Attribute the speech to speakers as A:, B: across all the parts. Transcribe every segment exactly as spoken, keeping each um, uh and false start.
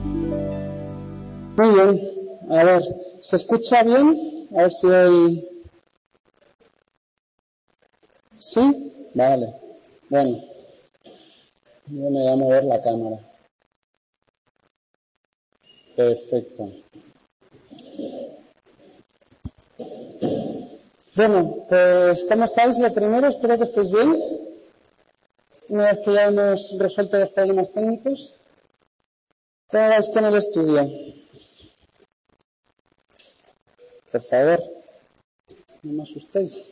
A: Muy bien. A ver, ¿se escucha bien? A ver si hay... ¿Sí? Vale. Bueno. Yo me voy a mover la cámara. Perfecto. Bueno, pues ¿cómo estáis? Lo primero, espero que estéis bien. Una vez que ya hemos resuelto los problemas técnicos. ¿Cómo vais con el estudio? Por favor, no me asustéis.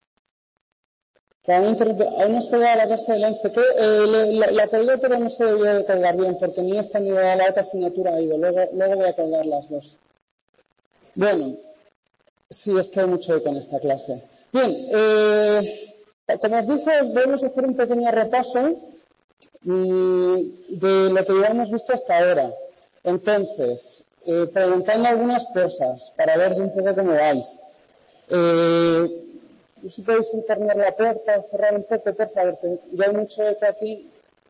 A: Aún no se da la clase del once. Eh, la, la colgué, pero no se debió de colgar bien, porque ni esta ni la otra asignatura ha ido. Luego, luego voy a colgar las dos. Bueno, sí, es que hay mucho eco en esta clase. Bien, eh, como os dije, vamos a hacer un pequeño repaso mmm, de lo que ya hemos visto hasta ahora. Entonces, eh, preguntando algunas cosas para ver de un poco cómo vais. Eh, si podéis internar la puerta, cerrar un poco, por favor, que ya hay mucho eco aquí.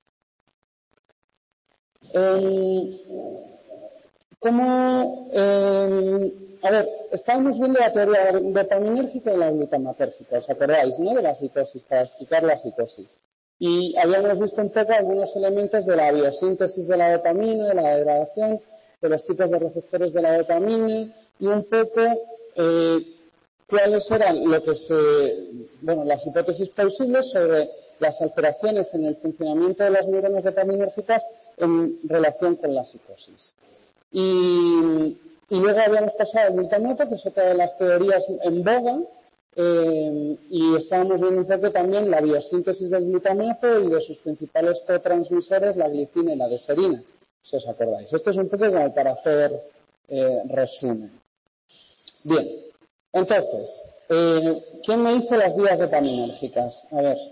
A: Eh, ¿Cómo...? Eh, a ver, estábamos viendo la teoría dopaminérgica y la glutamatérgica, ¿os acordáis, no? De la psicosis, para explicar la psicosis. Y habíamos visto un poco algunos elementos de la biosíntesis de la dopamina, de la degradación, de los tipos de receptores de la dopamina y un poco eh, cuáles eran lo que se, bueno, las hipótesis plausibles sobre las alteraciones en el funcionamiento de las neuronas dopaminérgicas en relación con la psicosis. Y, y luego habíamos pasado al glutamato, que es otra de las teorías en boga, eh, y estábamos viendo un poco también la biosíntesis del glutamato y de sus principales cotransmisores, la glicina y la deserina, si os acordáis. Esto es un poco como para hacer eh, resumen. Bien, entonces, eh, ¿quién me hizo las vías dopaminérgicas? A ver,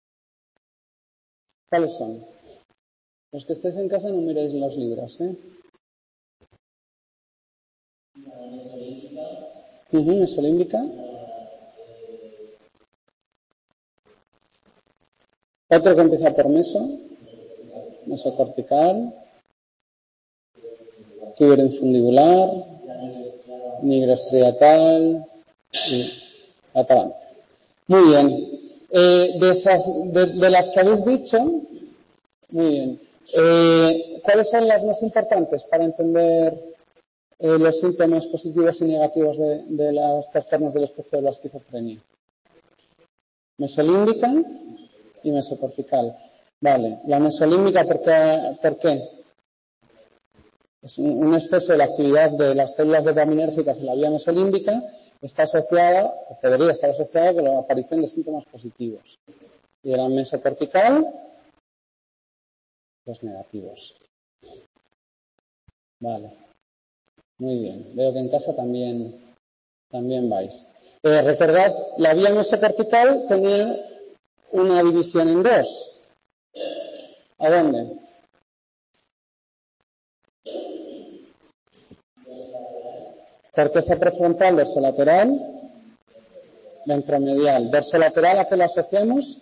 A: ¿cuáles son? Los que estéis en casa no miréis los libros, ¿eh? Uh-huh, mesolímbica. Otro que empieza por meso. Mesocortical. Tuber infundibular. Nigrostriatal. Y atalante. Muy bien. Eh, de, esas, de, de las que habéis dicho, muy bien. Eh, ¿Cuáles son las más importantes para entender Eh, los síntomas positivos y negativos de, de los trastornos del espectro de la esquizofrenia? Mesolímbica y mesocortical. Vale, la mesolímbica, ¿por qué? ¿Por qué? Es un, un exceso de la actividad de las células dopaminérgicas en la vía mesolímbica, está asociada, o podría estar asociada con la aparición de síntomas positivos. Y de la mesocortical, los negativos. Vale. Muy bien, veo que en casa también, también vais. Eh, recordad, la vía mesocortical tenía una división en dos. ¿A dónde? Corteza prefrontal, dorsolateral, ventromedial. Dorsolateral, ¿a qué lo asociamos?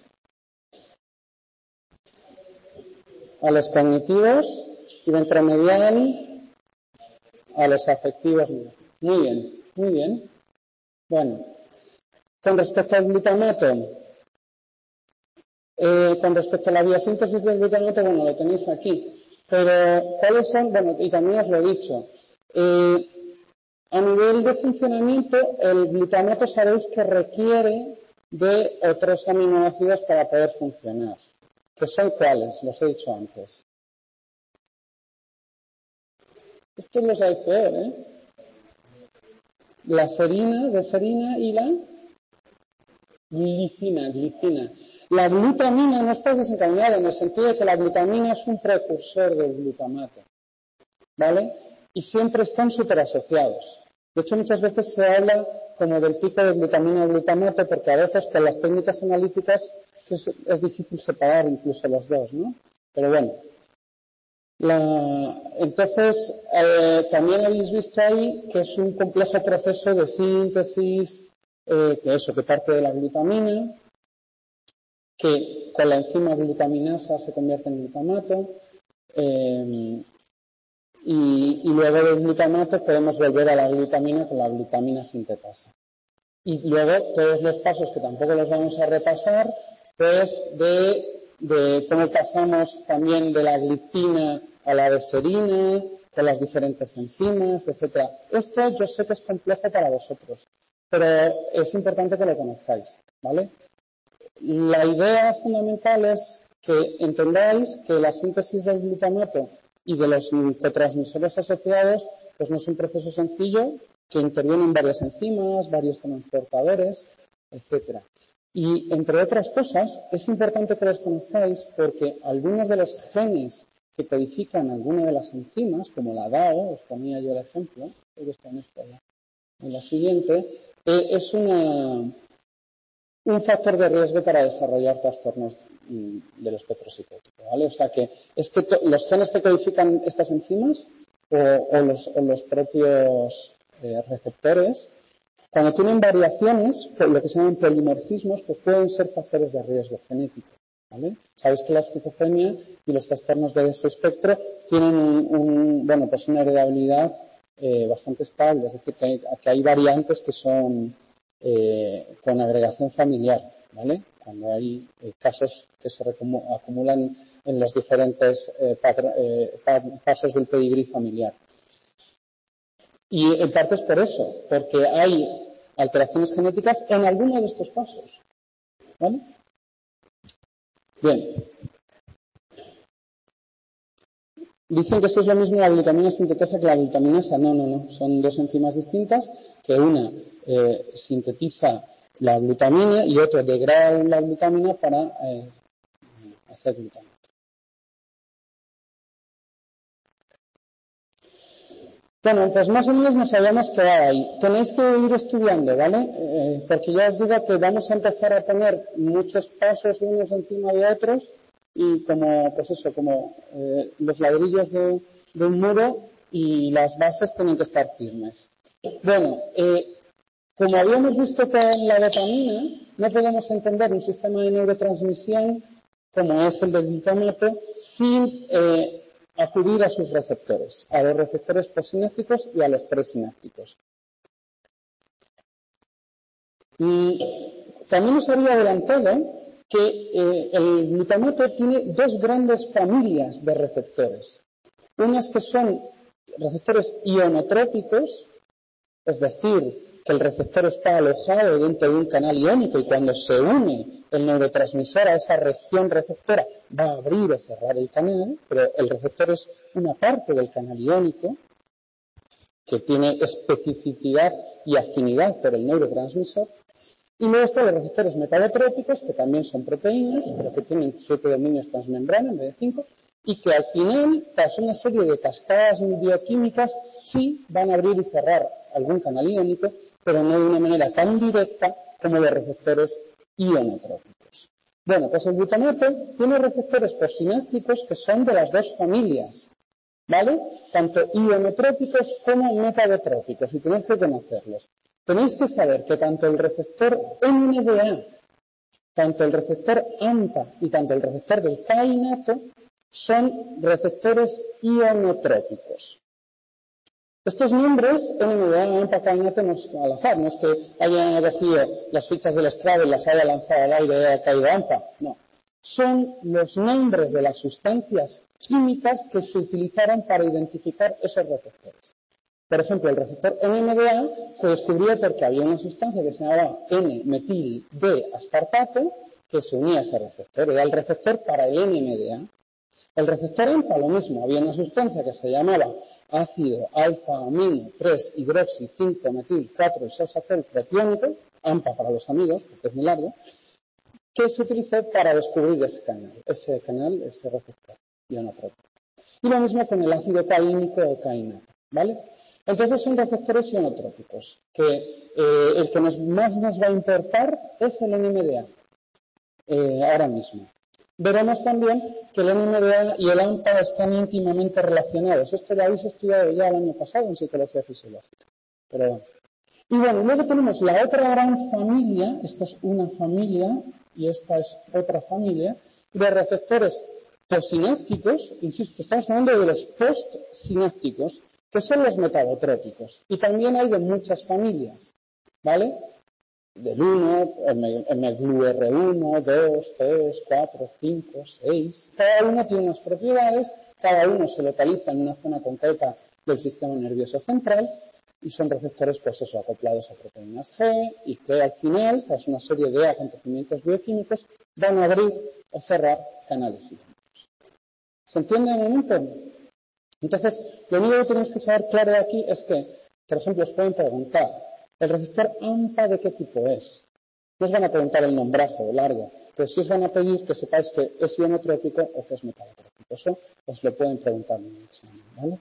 A: A los cognitivos, y ventromedial a los afectivos. Muy bien, muy bien. Bueno, con respecto al glutamato, eh, con respecto a la biosíntesis del glutamato, bueno, lo tenéis aquí. Pero, ¿cuáles son? Bueno, y también os lo he dicho. Eh, a nivel de funcionamiento, el glutamato sabéis que requiere de otros aminoácidos para poder funcionar. ¿Qué son cuáles? Los he dicho antes. Estos los hay peor, ¿eh? La serina, deserina y la glicina, glicina. La glutamina no está desencadenada en el sentido de que la glutamina es un precursor del glutamato, ¿vale? Y siempre están superasociados. De hecho, muchas veces se habla como del pico de glutamina y glutamato, porque a veces con las técnicas analíticas es, es difícil separar incluso los dos, ¿no? Pero bueno. La, entonces, eh, también habéis visto ahí que es un complejo proceso de síntesis, eh, que eso, que parte de la glutamina, que con la enzima glutaminasa se convierte en glutamato, eh, y, y luego del glutamato podemos volver a la glutamina con la glutamina sintetasa. Y luego todos los pasos que tampoco los vamos a repasar, pues de, de cómo pasamos también de la glicina a la deserina, con las diferentes enzimas, etcétera. Esto yo sé que es complejo para vosotros, pero es importante que lo conozcáis, ¿vale? La idea fundamental es que entendáis que la síntesis del glutamato y de los cotransmisores asociados pues no es un proceso sencillo, que intervienen varias enzimas, varios transportadores, etcétera. Y, entre otras cosas, es importante que los conozcáis porque algunos de los genes que codifican alguna de las enzimas, como la D A O, os ponía yo el ejemplo, creo que está en esta, en la siguiente, eh, es una, un factor de riesgo para desarrollar trastornos del espectro psicótico, ¿vale? O sea que es que los genes que codifican estas enzimas o, o, los, o los propios eh, receptores, cuando tienen variaciones, lo que se llaman polimorfismos, pues pueden ser factores de riesgo genético, ¿vale? Sabéis que la esquizofrenia y los trastornos de ese espectro tienen un, un, bueno, pues una heredabilidad eh, bastante estable, es decir, que hay, que hay variantes que son eh, con agregación familiar, ¿vale? Cuando hay eh, casos que se acumulan en los diferentes eh, eh, pasos del pedigrí familiar. Y en parte es por eso, porque hay alteraciones genéticas en alguno de estos pasos, ¿vale? Bien. Dicen que eso es lo mismo la glutamina sintetasa que la glutaminasa. No, no, no. Son dos enzimas distintas, que una eh, sintetiza la glutamina y otra degrada la glutamina para eh, hacer glutamina. Bueno, pues más o menos nos habíamos quedado ahí. Tenéis que ir estudiando, ¿vale? Eh, porque ya os digo que vamos a empezar a poner muchos pasos unos encima de otros y como, pues eso, como eh, los ladrillos de, de un muro y las bases tienen que estar firmes. Bueno, eh, como habíamos visto con la dopamina, no podemos entender un sistema de neurotransmisión como es el del glutamato sin eh, acudir a sus receptores, a los receptores postsinápticos y a los presinápticos. Y también os había adelantado que eh, el glutamato tiene dos grandes familias de receptores. Unas que son receptores ionotrópicos, es decir, que el receptor está alojado dentro de un canal iónico y cuando se une el neurotransmisor a esa región receptora va a abrir o cerrar el canal, pero el receptor es una parte del canal iónico que tiene especificidad y afinidad por el neurotransmisor. Y luego están los receptores metalotrópicos, que también son proteínas, pero que tienen siete dominios transmembrana en vez de cinco, y que al final, tras una serie de cascadas bioquímicas, sí van a abrir y cerrar algún canal iónico, pero no de una manera tan directa como los receptores ionotrópicos. Bueno, pues el glutamato tiene receptores postsinápticos que son de las dos familias, ¿vale? Tanto ionotrópicos como metalotrópicos, y tenéis que conocerlos. Tenéis que saber que tanto el receptor N M D A, tanto el receptor AMPA y tanto el receptor del kainato son receptores ionotrópicos. Estos nombres, N M D A, AMPA, kainato, no es al azar, no es que hayan elegido las fichas del Scrabble y las haya lanzado al aire y haya caído AMPA, no. Son los nombres de las sustancias químicas que se utilizaron para identificar esos receptores. Por ejemplo, el receptor N M D A se descubrió porque había una sustancia que se llamaba N-metil-D-aspartato que se unía a ese receptor. Era el receptor para el N M D A. El receptor AMPA, lo mismo. Había una sustancia que se llamaba ácido alfa-amino tres hidroxi cinco metil cuatro isosacol propiónico, AMPA para los amigos, porque es muy largo, que se utilizó para descubrir ese canal, ese canal, ese receptor ionotrópico. Y lo mismo con el ácido caínico o kainato, ¿vale? Entonces son receptores ionotrópicos, que eh, el que nos, más nos va a importar es el N M D A, eh, ahora mismo. Veremos también que el N M D A y el AMPA están íntimamente relacionados. Esto lo habéis estudiado ya el año pasado en psicología fisiológica. Pero bueno. Y bueno, luego tenemos la otra gran familia, esta es una familia y esta es otra familia, de receptores Postsinápticos, insisto, estamos hablando de los postsinápticos, que son los metabotrópicos. Y también hay de muchas familias, ¿vale? Del uno, M G L U R uno, dos, tres, cuatro, cinco, seis. Cada uno tiene unas propiedades, cada uno se localiza en una zona concreta del sistema nervioso central y son receptores, pues eso, acoplados a proteínas G y que al final, tras una serie de acontecimientos bioquímicos, van a abrir o cerrar canales iónicos. ¿Se entiende de momento? Entonces, lo único que tenéis que saber claro de aquí es que, por ejemplo, os pueden preguntar, ¿el receptor AMPA de qué tipo es? No os van a preguntar el nombrazo largo, pero sí os van a pedir que sepáis que es ionotrópico o que es metabotrópico. Eso os lo pueden preguntar en el examen, ¿vale?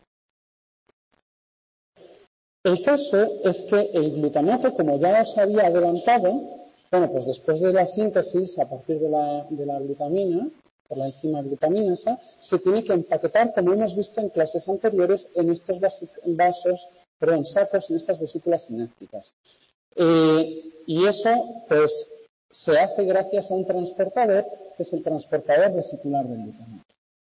A: El caso es que el glutamato, como ya os había adelantado, bueno, pues después de la síntesis a partir de la, de la glutamina, por la enzima glutaminasa, se tiene que empaquetar, como hemos visto en clases anteriores, en estos vasos, perdón, sacos, en estas vesículas sinápticas. Eh, y eso, pues, se hace gracias a un transportador, que es el transportador vesicular del glutamato.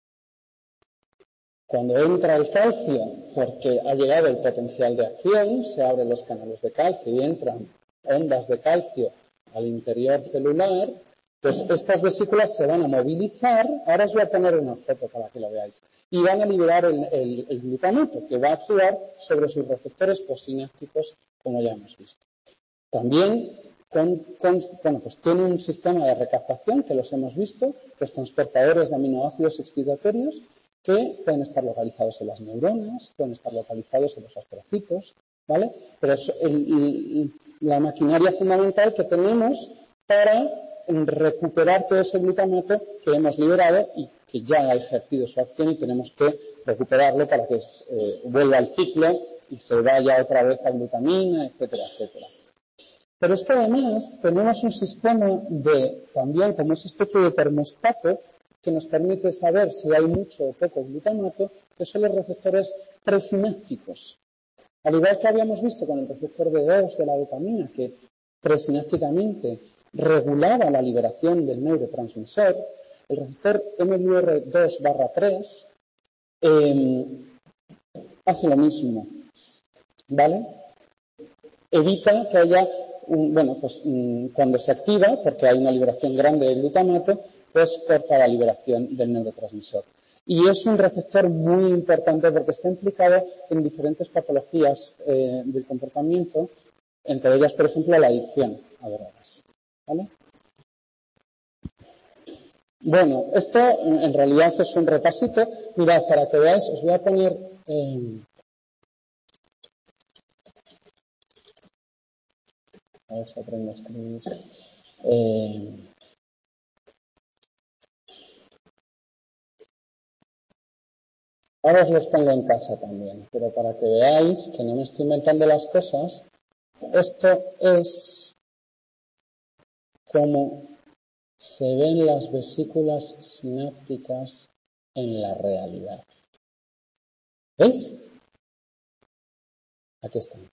A: Cuando entra el calcio, porque ha llegado el potencial de acción, se abren los canales de calcio y entran ondas de calcio al interior celular, pues estas vesículas se van a movilizar. Ahora os voy a poner una foto para que lo veáis. Y van a liberar el, el, el glutamato, que va a actuar sobre sus receptores postsinápticos, como ya hemos visto. También con, con, bueno, pues tiene un sistema de recaptación, que los hemos visto, los transportadores de aminoácidos excitatorios, que pueden estar localizados en las neuronas, pueden estar localizados en los astrocitos, ¿vale? Pero es el, el, la maquinaria fundamental que tenemos para recuperar todo ese glutamato que hemos liberado y que ya ha ejercido su acción y tenemos que recuperarlo para que eh, vuelva al ciclo y se vaya otra vez a glutamina, etcétera, etcétera. Pero es que además tenemos un sistema de, también como esa especie de termostato que nos permite saber si hay mucho o poco glutamato, que son los receptores presinápticos. Al igual que habíamos visto con el receptor B dos de la dopamina, que presinápticamente regulaba la liberación del neurotransmisor, el receptor M L U R dos barra tres eh, hace lo mismo, ¿vale? Evita que haya, un, bueno, pues um, cuando se activa, porque hay una liberación grande de glutamato, pues corta la liberación del neurotransmisor. Y es un receptor muy importante porque está implicado en diferentes patologías eh, del comportamiento, entre ellas, por ejemplo, la adicción a drogas. ¿Vale? Bueno, esto en realidad es un repasito. Mirad, para que veáis, os voy a poner... Eh, a ver si aprendo a escribir. Eh, ahora os los pongo en casa también, pero para que veáis que no me estoy inventando las cosas, esto es como se ven las vesículas sinápticas en la realidad. ¿Veis? Aquí están.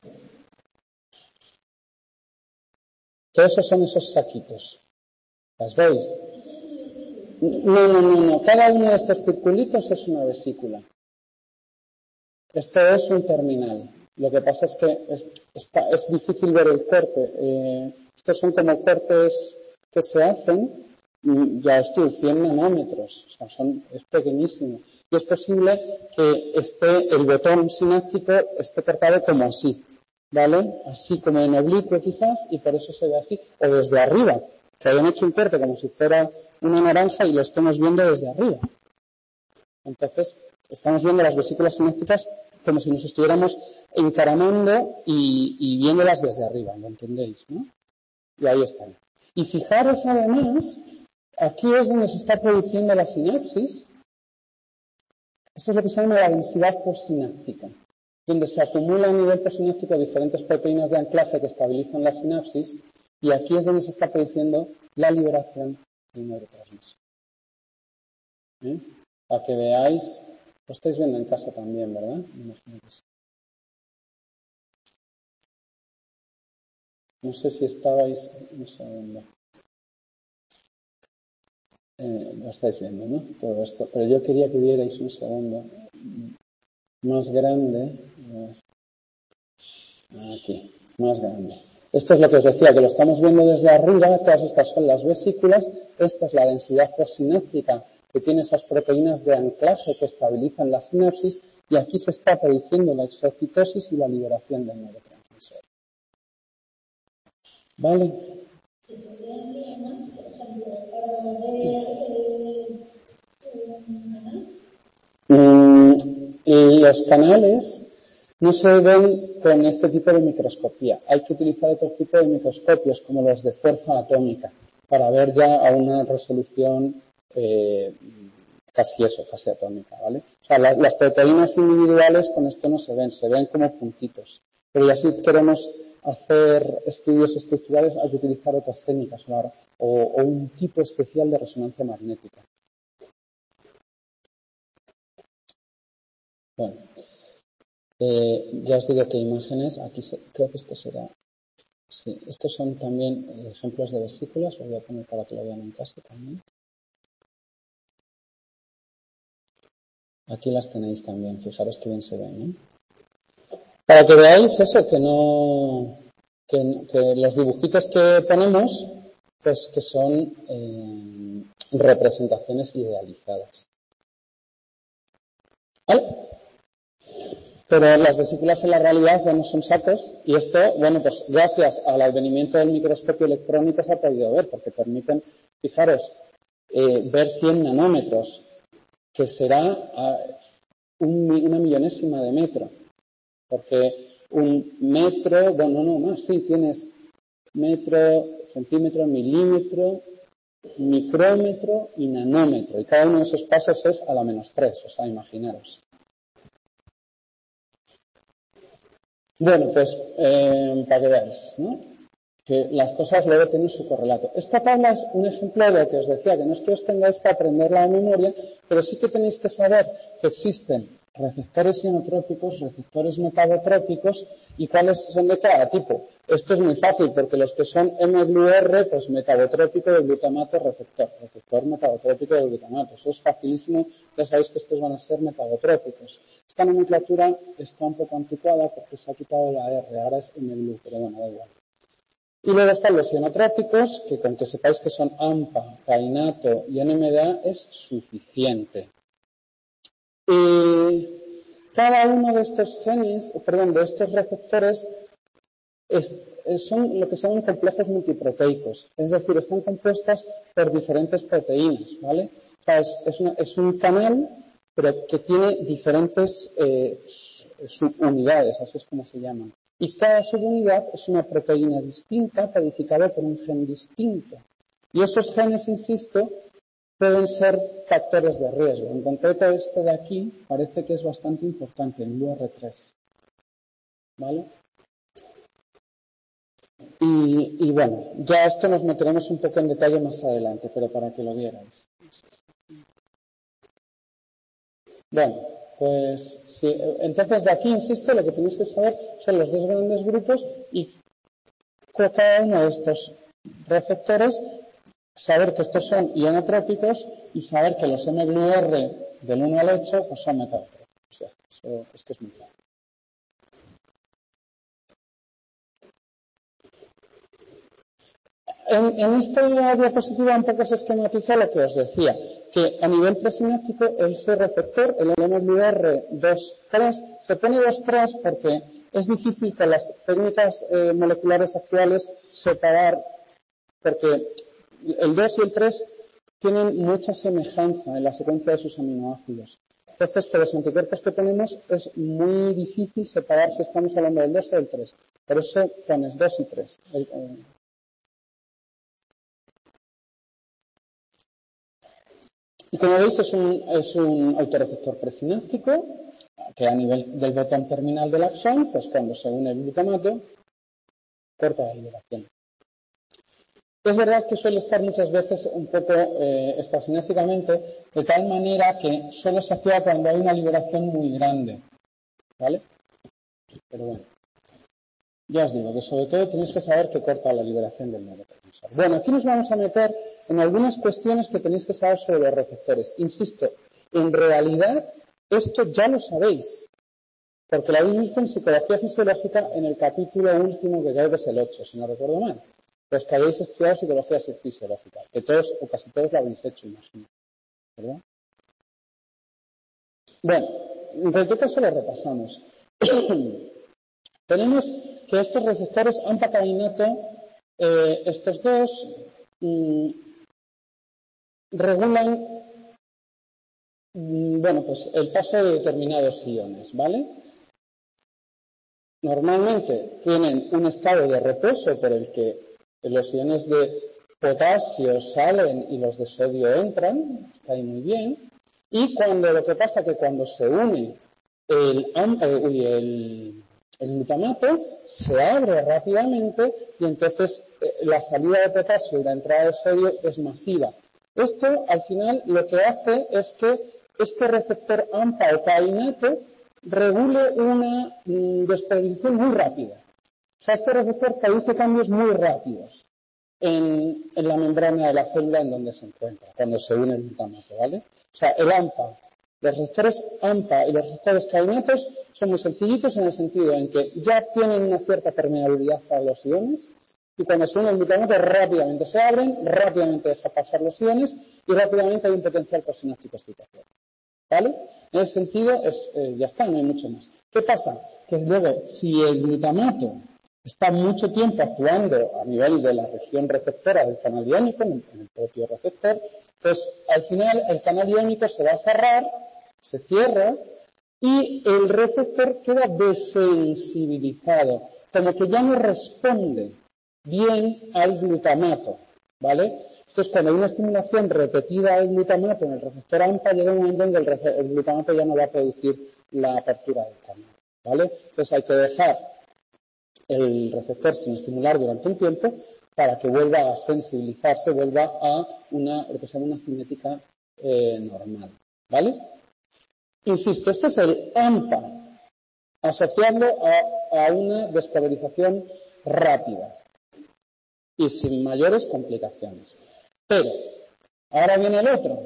A: Todos esos son esos saquitos. ¿Las veis? No, no, no, no. Cada uno de estos circulitos es una vesícula. Esto es un terminal. Lo que pasa es que es, está, es difícil ver el corte. Eh, estos son como cortes que se hacen, ya estoy, cien nanómetros. O sea, son, es pequeñísimo. Y es posible que esté, el botón sináptico esté cortado como así. ¿Vale? Así como en oblicuo quizás, y por eso se ve así. O desde arriba, que hayan hecho un corte como si fuera una naranja y lo estemos viendo desde arriba. Entonces, estamos viendo las vesículas sinápticas como si nos estuviéramos encaramando y, y viéndolas desde arriba, ¿lo entendéis? ¿No? Y ahí están. Y fijaros además, aquí es donde se está produciendo la sinapsis. Esto es lo que se llama la densidad postsináptica, donde se acumulan a nivel postsináptico diferentes proteínas de anclaje que estabilizan la sinapsis, y aquí es donde se está produciendo la liberación del neurotransmisor. ¿Eh? Para que veáis, lo estáis viendo en casa también, ¿verdad? Imagino que sí. No sé si estabais un segundo. Eh, lo estáis viendo, ¿no? Todo esto. Pero yo quería que vierais un segundo más grande. Aquí, más grande. Esto es lo que os decía, que lo estamos viendo desde arriba. Todas estas son las vesículas. Esta es la densidad postsináptica que tiene esas proteínas de anclaje que estabilizan la sinapsis. Y aquí se está produciendo la exocitosis y la liberación del neurotransmisor. ¿Vale?
B: ¿Se podrían ver más, por ejemplo, para ver un canal?
A: Mm, los canales no se ven con este tipo de microscopía. Hay que utilizar otro tipo de microscopios, como los de fuerza atómica, para ver ya a una resolución eh, casi eso, casi atómica, ¿vale? O sea, la, las proteínas individuales con esto no se ven, se ven como puntitos. Pero ya si queremos hacer estudios estructurales hay que utilizar otras técnicas o, o un tipo especial de resonancia magnética. Bueno, eh, ya os digo que imágenes, aquí se, creo que esto será, sí, estos son también ejemplos de vesículas, lo voy a poner para que lo vean en casa también. Aquí las tenéis también, fijaros que bien se ven, ¿no? Para que veáis eso, que no, que, que los dibujitos que ponemos, pues que son eh, representaciones idealizadas. ¿Vale? Pero las vesículas en la realidad, bueno, son sacos, y esto, bueno, pues gracias al advenimiento del microscopio electrónico se ha podido ver, porque permiten, fijaros, eh, ver cien nanómetros, que será a un, una millonésima de metro. Porque un metro, bueno, no más, sí, tienes metro, centímetro, milímetro, micrómetro y nanómetro. Y cada uno de esos pasos es a la menos tres, o sea, imaginaros. Bueno, pues, eh, para que veáis, ¿no? Que las cosas luego tienen su correlato. Esta tabla es un ejemplo de lo que os decía, que no es que os tengáis que aprenderla de memoria, pero sí que tenéis que saber que existen receptores ionotrópicos, receptores metabotrópicos y cuáles son de cada tipo. Esto es muy fácil porque los que son M G L U R, pues metabotrópico del glutamato receptor, receptor metabotrópico del glutamato. Eso es facilísimo, ya sabéis que estos van a ser metabotrópicos. Esta nomenclatura está un poco anticuada porque se ha quitado la R, ahora es M G L U, pero bueno, da igual. Y luego están los ionotrópicos, que con que sepáis que son AMPA, kainato y N M D A es suficiente. Y cada uno de estos genes, perdón, de estos receptores es, son lo que se llaman complejos multiproteicos, es decir, están compuestas por diferentes proteínas, ¿vale? O sea, es, es, una, es un canal, pero que tiene diferentes eh, subunidades, así es como se llaman. Y cada subunidad es una proteína distinta codificada por un gen distinto. Y esos genes, insisto, pueden ser factores de riesgo. En concreto, este de aquí parece que es bastante importante, el U R tres. ¿Vale? Y, y bueno, ya esto nos meteremos un poco en detalle más adelante, pero para que lo vierais. Bueno, pues sí, entonces de aquí, insisto, lo que tenéis que saber son los dos grandes grupos y cada uno de estos receptores, saber que estos son ionotrópicos y saber que los M G L U R del uno al ocho pues son metabotrópicos. Ya está, eso es que es muy claro. En, en esta diapositiva un poco se esquematiza lo que os decía, que a nivel presináptico ese receptor, el M G L U R dos tres, se pone dos tres porque es difícil con las técnicas eh, moleculares actuales separar, porque el dos y el tres tienen mucha semejanza en la secuencia de sus aminoácidos. Entonces, con los anticuerpos que tenemos es muy difícil separar si estamos hablando del dos o del tres. Por eso pones dos y tres. El, eh, Y como veis es un, es un autorreceptor presináptico que a nivel del botón terminal del axón, pues cuando se une el glutamato, corta la liberación. Es verdad que suele estar muchas veces un poco eh, extrasinápticamente, de tal manera que solo se activa cuando hay una liberación muy grande. ¿Vale? Pero bueno. Ya os digo que sobre todo tenéis que saber que corta la liberación del neurotransmisor. Bueno, aquí nos vamos a meter en algunas cuestiones que tenéis que saber sobre los receptores. Insisto, en realidad esto ya lo sabéis, porque lo habéis visto en Psicología Fisiológica en el capítulo último, que creo que es el ocho, si no recuerdo mal. Los que habéis estudiado Psicología Fisiológica, que todos o casi todos lo habéis hecho, imagino. ¿Verdad? Bueno, en cualquier caso lo repasamos. Tenemos que estos receptores AMPA-kainato, eh, estos dos, mmm, regulan, mmm, bueno, pues el paso de determinados iones, ¿vale? Normalmente tienen un estado de reposo por el que los iones de potasio salen y los de sodio entran, está ahí muy bien, y cuando lo que pasa que cuando se une el, el, el El glutamato se abre rápidamente y entonces eh, la salida de potasio y la entrada de sodio es masiva. Esto, al final, lo que hace es que este receptor AMPA o kainato regule una mm, despoliarización muy rápida. O sea, este receptor produce cambios muy rápidos en, en la membrana de la célula en donde se encuentra, cuando se une el glutamato, ¿vale? O sea, el AMPA, los receptores AMPA y los receptores kainatos son muy sencillitos en el sentido en que ya tienen una cierta permeabilidad para los iones y cuando se une el glutamato rápidamente se abren, rápidamente deja pasar los iones y rápidamente hay un potencial posináptico excitatorio. ¿Vale? En ese sentido es, eh, ya está, no hay mucho más. ¿Qué pasa? Que luego, si el glutamato está mucho tiempo actuando a nivel de la región receptora del canal iónico, en el, en el propio receptor, pues al final el canal iónico se va a cerrar, se cierra, y el receptor queda desensibilizado, como que ya no responde bien al glutamato, ¿vale? Entonces, cuando hay una estimulación repetida al glutamato en el receptor AMPA, llega un momento en que el, el glutamato ya no va a producir la apertura del canal, ¿vale? Entonces, hay que dejar el receptor sin estimular durante un tiempo para que vuelva a sensibilizarse, vuelva a una, lo que se llama una cinética eh, normal, ¿vale? Insisto, este es el AMPA, asociando a, a una despolarización rápida y sin mayores complicaciones. Pero, ahora viene el otro.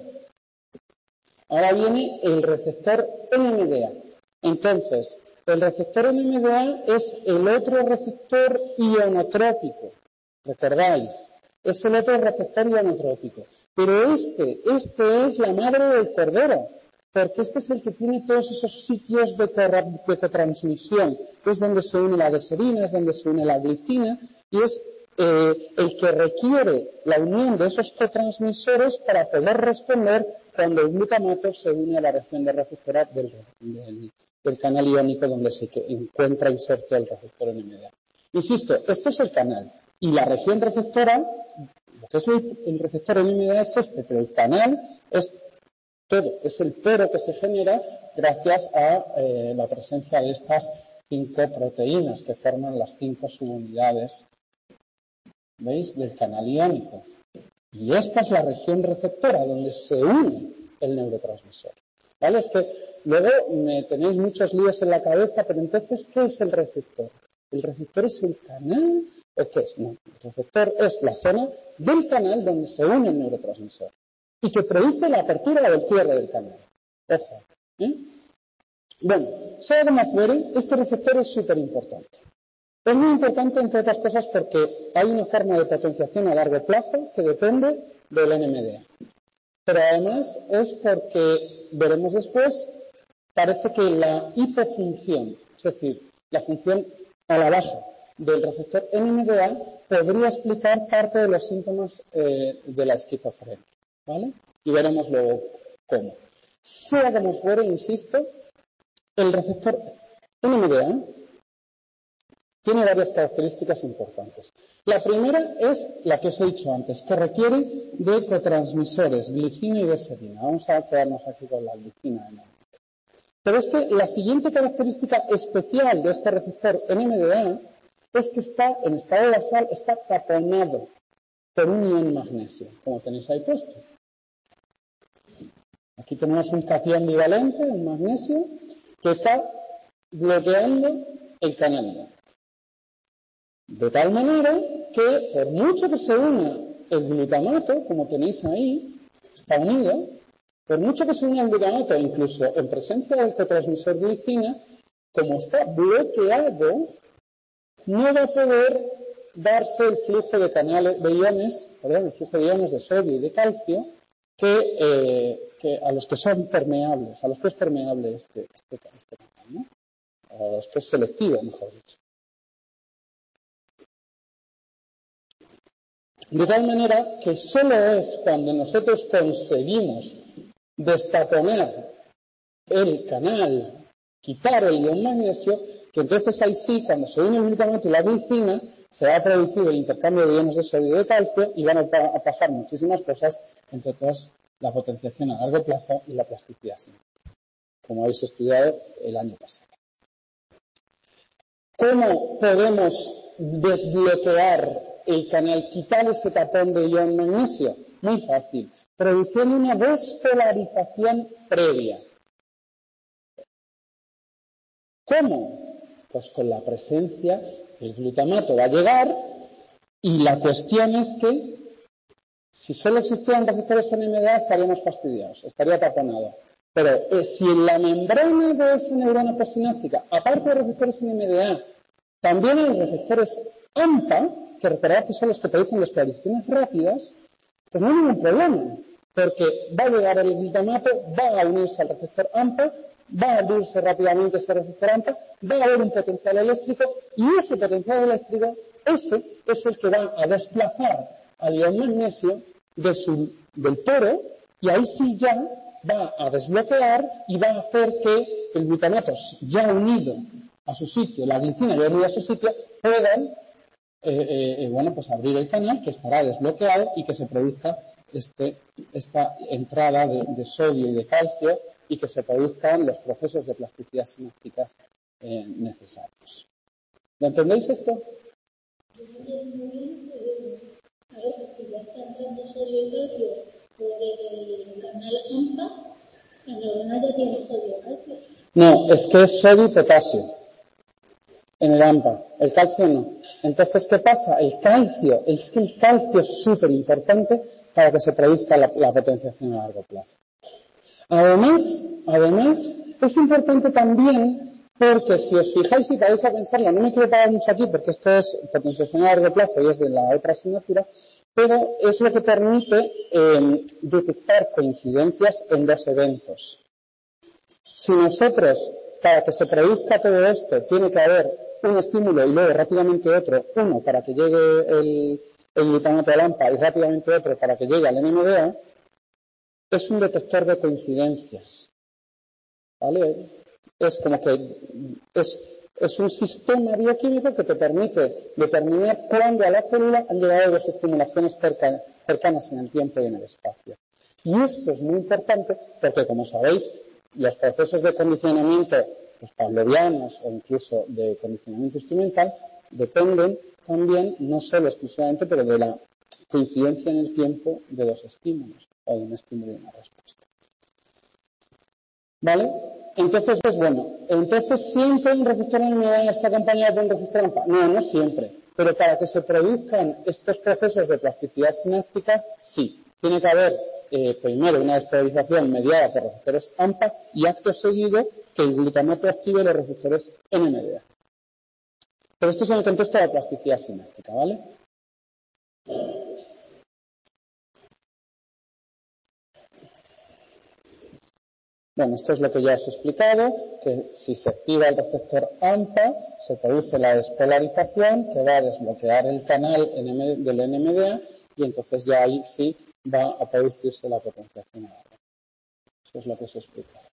A: Ahora viene el receptor N M D A. Entonces, el receptor N M D A es el otro receptor ionotrópico. ¿Recordáis? Es el otro receptor ionotrópico. Pero este, este es la madre del cordero. Porque este es el que tiene todos esos sitios de, de cotransmisión. Es donde se une la deserina, es donde se une la glicina, y es eh, el que requiere la unión de esos cotransmisores para poder responder cuando el glutamato se une a la región de receptora del, del, del canal iónico donde se encuentra inserto el receptor N M D A. Insisto, esto es el canal. Y la región receptora, lo que es el, el receptor N M D A es este, pero el canal es todo, es el poro que se genera gracias a eh, la presencia de estas cinco proteínas que forman las cinco subunidades, ¿veis?, del canal iónico. Y esta es la región receptora donde se une el neurotransmisor. ¿Vale? Es que luego me tenéis muchos líos en la cabeza, pero entonces, ¿qué es el receptor? ¿El receptor es el canal o qué es? No, el receptor es la zona del canal donde se une el neurotransmisor y que produce la apertura o el cierre del canal. Ojo. ¿eh? Bueno, sea como fuere, este receptor es súper importante. Es muy importante, entre otras cosas, porque hay una forma de potenciación a largo plazo que depende del N M D A. Pero además es porque, veremos después, parece que la hipofunción, es decir, la función a la baja del receptor N M D A podría explicar parte de los síntomas eh, de la esquizofrenia. ¿Vale? Y veremos luego cómo. Sea como fuere, insisto, el receptor N M D A tiene varias características importantes. La primera es la que os he dicho antes, que requiere de cotransmisores, glicina y deserina. Vamos a quedarnos aquí con la glicina de momento. Pero es que la siguiente característica especial de este receptor N M D A es que está en estado basal, está taponado por un ion magnesio, como tenéis ahí puesto. Aquí tenemos un catión bivalente, un magnesio, que está bloqueando el canal iónico. De tal manera que, por mucho que se una el glutamato, como tenéis ahí, está unido, por mucho que se una el glutamato, incluso en presencia del cotransmisor glicina, como está bloqueado, no va a poder darse el flujo de canales de iones, perdón, el flujo de iones de sodio y de calcio, que, eh, que a los que son permeables, a los que es permeable este, este, este canal, ¿no? A los que es selectivo, mejor dicho. De tal manera que solo es cuando nosotros conseguimos destaponar el canal, quitar el ion magnesio, que entonces ahí sí, cuando se une el glutamato y la glicina, se va a producir el intercambio de iones de sodio y de calcio y van a, pa- a pasar muchísimas cosas, entre todas la potenciación a largo plazo y la plasticidad sináptica, como habéis estudiado el año pasado. ¿Cómo podemos desbloquear el canal, quitar ese tapón de ion magnesio? Muy fácil, produciendo una despolarización previa. ¿Cómo? Pues con la presencia, el glutamato va a llegar y la cuestión es que si solo existieran receptores N M D A estaríamos fastidiados, estaría taponado. Pero eh, si en la membrana de esa neurona postsináptica, aparte de receptores N M D A, también hay receptores AMPA, que recordad que son los que producen las polarizaciones rápidas, pues no hay ningún problema, porque va a llegar el glutamato, va a unirse al receptor AMPA, va a abrirse rápidamente ese receptor AMPA, va a haber un potencial eléctrico y ese potencial eléctrico, ese es el que va a desplazar al ion magnesio de su, del poro y ahí sí ya va a desbloquear y va a hacer que el glutamato ya unido a su sitio, la glicina ya unida a su sitio, puedan eh, eh, bueno, pues abrir el canal que estará desbloqueado y que se produzca este, esta entrada de, de sodio y de calcio y que se produzcan los procesos de plasticidad sináptica eh, necesarios. ¿Lo entendéis esto?
B: A ver, si ya está entrando sodio y calcio por el canal AMPA, la neurona ya tiene sodio y calcio.
A: No, es que es sodio y potasio en el AMPA, el calcio no. Entonces, ¿qué pasa? El calcio, es que el calcio es súper importante para que se produzca la, la potenciación a largo plazo. Además, además, es importante también porque si os fijáis y vais a pensarlo, no me quiero parar mucho aquí porque esto es potenciación a largo plazo y es de la otra asignatura, pero es lo que permite eh, detectar coincidencias en dos eventos. Si nosotros, para que se produzca todo esto, tiene que haber un estímulo y luego rápidamente otro, uno para que llegue el, el glutamato al AMPA y rápidamente otro para que llegue al N M D A, es un detector de coincidencias. ¿Vale? Es como que es, es un sistema bioquímico que te permite determinar cuándo a la célula han llegado dos estimulaciones cerca, cercanas en el tiempo y en el espacio. Y esto es muy importante porque, como sabéis, los procesos de condicionamiento pues, pavlovianos o incluso de condicionamiento instrumental dependen también, no solo exclusivamente, pero de la coincidencia en el tiempo de dos estímulos o de un estímulo y una respuesta. ¿Vale? Entonces, pues bueno, entonces siempre un receptor N M D A está acompañado de un receptor AMPA. No, no siempre. Pero para que se produzcan estos procesos de plasticidad sináptica, sí. Tiene que haber eh, primero una despolarización mediada por receptores AMPA y acto seguido que el glutamato active los receptores N M D A. Pero esto es en el contexto de la plasticidad sináptica, ¿vale? Bueno, esto es lo que ya os he explicado, que si se activa el receptor AMPA, se produce la despolarización que va a desbloquear el canal del N M D A y entonces ya ahí sí va a producirse la potenciación a largo. Eso es lo que os he explicado.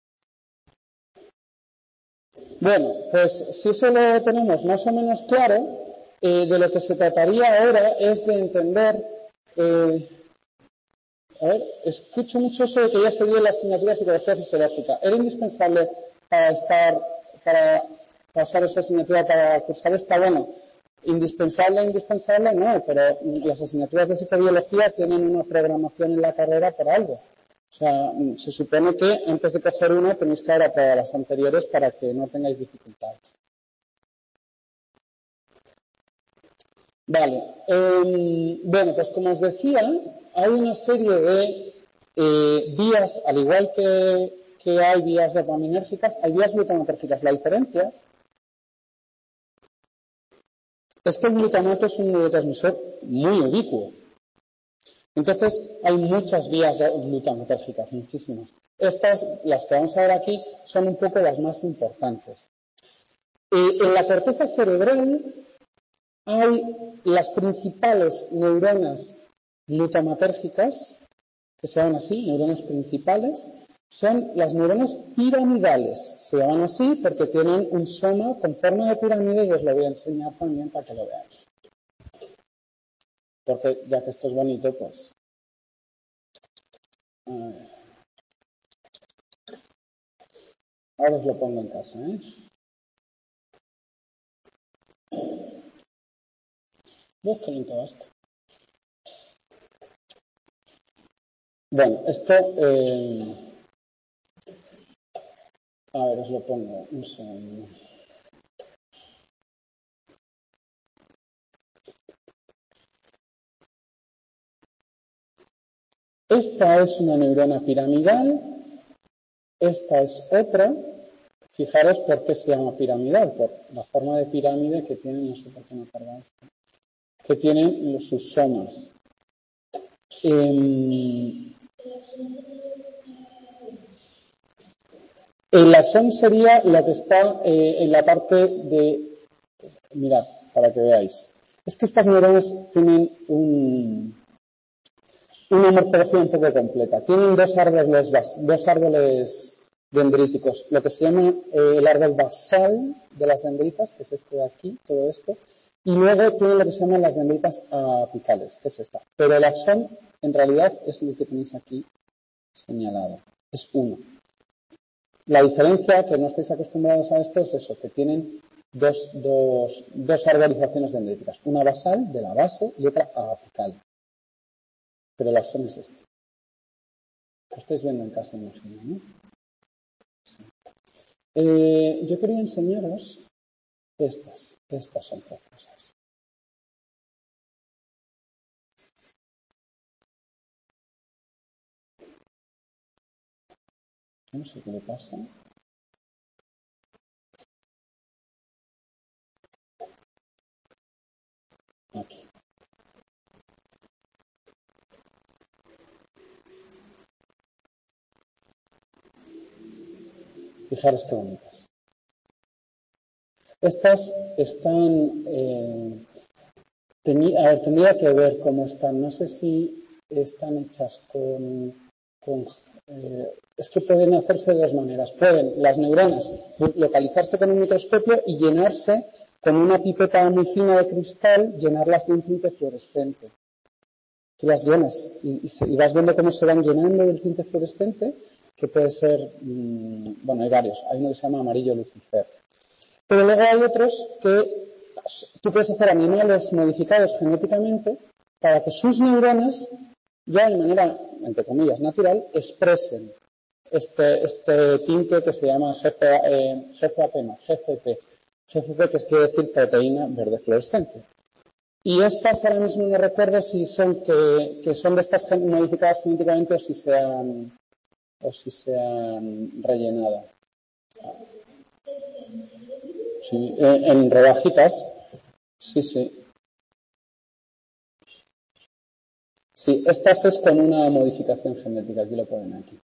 A: Bueno, pues si eso lo tenemos más o menos claro, eh, de lo que se trataría ahora es de entender... Eh, A ver, escucho mucho eso de que ya se dio la asignatura de psicología fisiológica. ¿Era indispensable para estar, para pasar esa asignatura, para cursar esta? Bueno, indispensable, indispensable, no, pero las asignaturas de psicobiología tienen una programación en la carrera por algo. O sea, se supone que antes de coger una tenéis que haber aprobado las anteriores para que no tengáis dificultades. Vale. Eh, bueno, pues como os decía, hay una serie de eh, vías, al igual que, que hay vías dopaminérgicas, hay vías glutamatérgicas. La diferencia es que el glutamato es un neurotransmisor muy ubicuo. Entonces, hay muchas vías glutamatérgicas, muchísimas. Estas, las que vamos a ver aquí, son un poco las más importantes. Eh, en la corteza cerebral hay las principales neuronas glutamatérgicas, que se llaman así, neuronas principales, son las neuronas piramidales. Se llaman así porque tienen un soma con forma de pirámide y os lo voy a enseñar también para que lo veáis. Porque ya que esto es bonito, pues... A ver. Ahora os lo pongo en casa, ¿eh? ¿Ves qué lento va esto? Bueno, esto... Eh... A ver, os lo pongo un segundo. Esta es una neurona piramidal, esta es otra. Fijaros por qué se llama piramidal, por la forma de pirámide que tiene, no sé por qué no carga esto, que tienen los, sus somas. Eh, el axón sería lo que está eh, en la parte de... Pues, mirad, para que veáis. Es que estas neuronas tienen un... una morfología un poco completa. Tienen dos árboles, dos árboles dendríticos, lo que se llama eh, el árbol basal de las dendritas, que es este de aquí, todo esto, y luego tienen lo que se llaman las dendritas apicales, que es esta. Pero el axón, en realidad, es lo que tenéis aquí señalado. Es uno. La diferencia, que no estáis acostumbrados a esto, es eso, que tienen dos, dos, dos arbolizaciones dendríticas. Una basal, de la base, y otra apical. Pero el axón es este. Lo estáis viendo en casa, imagino, ¿no? Sí. Eh, yo quería enseñaros estas. Estas son preciosas. No sé qué le pasa. Aquí. Fijaros qué bonitas. Estas están... Eh, tení, a ver, tendría que ver cómo están. No sé si están hechas con... con eh, es que pueden hacerse de dos maneras. Pueden las neuronas localizarse con un microscopio y llenarse con una pipeta muy fina de cristal, llenarlas de un tinte fluorescente. Tú las llenas y, y, se, y vas viendo cómo se van llenando del tinte fluorescente, que puede ser, mmm, bueno, hay varios. Hay uno que se llama amarillo lucifer. Pero luego hay otros que tú puedes hacer animales modificados genéticamente para que sus neuronas, ya de manera, entre comillas, natural, expresen este, este tinte que se llama G C, eh, G C A P, no, G C P. G C P, que quiere decir proteína verde fluorescente. Y estas ahora mismo no recuerdo si son que, que son de estas modificadas genéticamente o si se han, o si se han rellenado. Sí, en, en rodajitas. Sí, sí. Sí, estas es con una modificación genética. Aquí lo ponen aquí.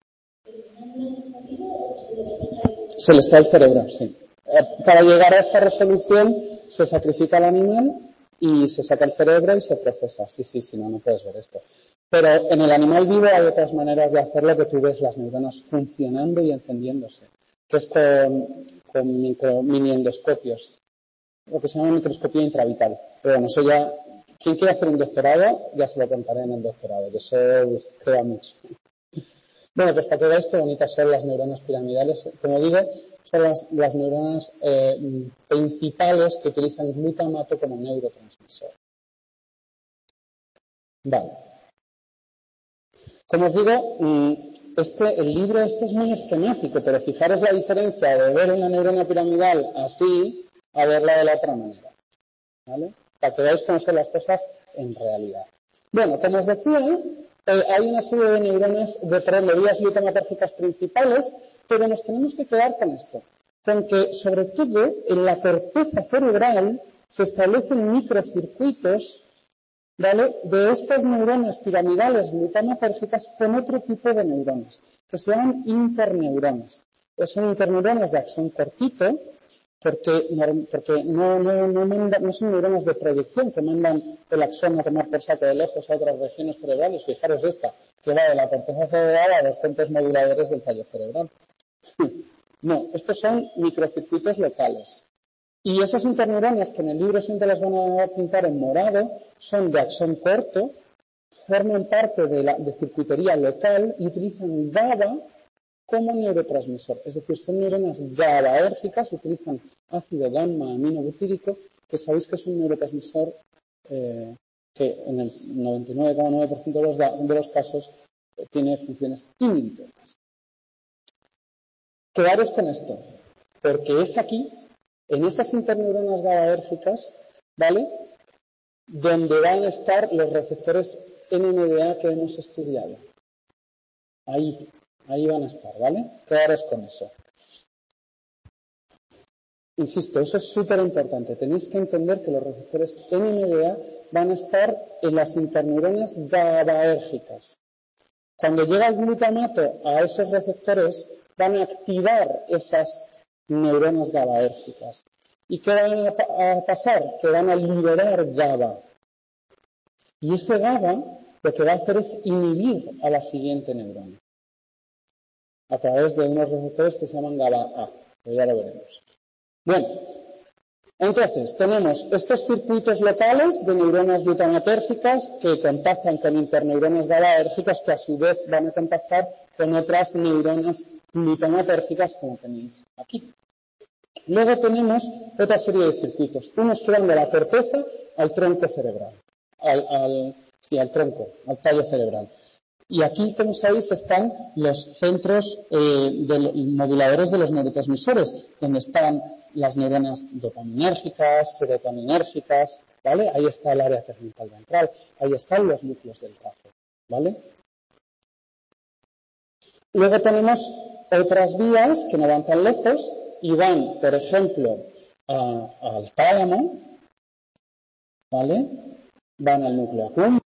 A: Se le está el cerebro, sí. Para llegar a esta resolución se sacrifica el animal y se saca el cerebro y se procesa. Sí, sí, sí, no, no puedes ver esto. Pero en el animal vivo hay otras maneras de hacerlo que tú ves las neuronas funcionando y encendiéndose, que es con, con micro, mini endoscopios, lo que se llama microscopía intravital. Pero bueno, eso ya, quien quiera hacer un doctorado, ya se lo contaré en el doctorado, que eso queda mucho. Bueno, pues para que veáis qué bonitas son las neuronas piramidales. Como digo, son las, las neuronas eh, principales que utilizan glutamato como neurotransmisor. Vale. Como os digo, este, el libro este es muy esquemático, pero fijaros la diferencia de ver una neurona piramidal así a verla de la otra manera. ¿Vale? para que veáis cómo son las cosas en realidad. Bueno, como os decía, eh, hay una serie de neuronas, de, perdón, de vías glutamatérgicas principales, pero nos tenemos que quedar con esto, con que, sobre todo, en la corteza cerebral se establecen microcircuitos, ¿vale?, de estas neuronas piramidales glutamatérgicas con otro tipo de neuronas, que se llaman interneuronas. Pues son interneuronas de axón cortito, porque, porque no, no, no, manda, no son neuronas de proyección que mandan el axón a tomar por saco de lejos a otras regiones cerebrales. Fijaros esta, que va de la corteza cerebral a los centros moduladores del tallo cerebral. No, estos son microcircuitos locales. Y esas interneuronas, que en el libro siempre las van a pintar en morado, son de axón corto, forman parte de la de circuitería local y utilizan GABA como neurotransmisor. Es decir, son neuronas GABAérgicas, utilizan ácido gamma aminobutírico, que sabéis que es un neurotransmisor eh, que en el noventa y nueve coma nueve por ciento de los, de los casos eh, tiene funciones inhibitorias. Quedaros con esto, porque es aquí, en esas interneuronas GABAérgicas, ¿vale?, donde van a estar los receptores N M D A que hemos estudiado. Ahí, ahí van a estar, ¿vale? Quedaros con eso. Insisto, eso es súper importante. Tenéis que entender que los receptores N M D A van a estar en las interneuronas GABAérgicas. Cuando llega el glutamato a esos receptores, van a activar esas neuronas GABAérgicas. ¿Y qué van a pasar? Que van a liberar GABA. Y ese GABA lo que va a hacer es inhibir a la siguiente neurona a través de unos receptores que se llaman GABA-A. Pero ya lo veremos. Bueno, entonces tenemos estos circuitos locales de neuronas glutamatérgicas que contactan con interneuronas GABAérgicas que a su vez van a contactar con otras neuronas glutamatérgicas como tenéis aquí. Luego tenemos otra serie de circuitos, unos que van de la corteza al tronco cerebral, al, al, sí, al tronco, al tallo cerebral. Y aquí, como sabéis, están los centros eh, de, moduladores de los neurotransmisores, donde están las neuronas dopaminérgicas, serotoninérgicas, ¿vale? Ahí está el área tegmental ventral, ahí están los núcleos del brazo, ¿vale? Luego tenemos otras vías que no van tan lejos y van, por ejemplo, a, al tálamo, ¿vale? Van al núcleo accumbens,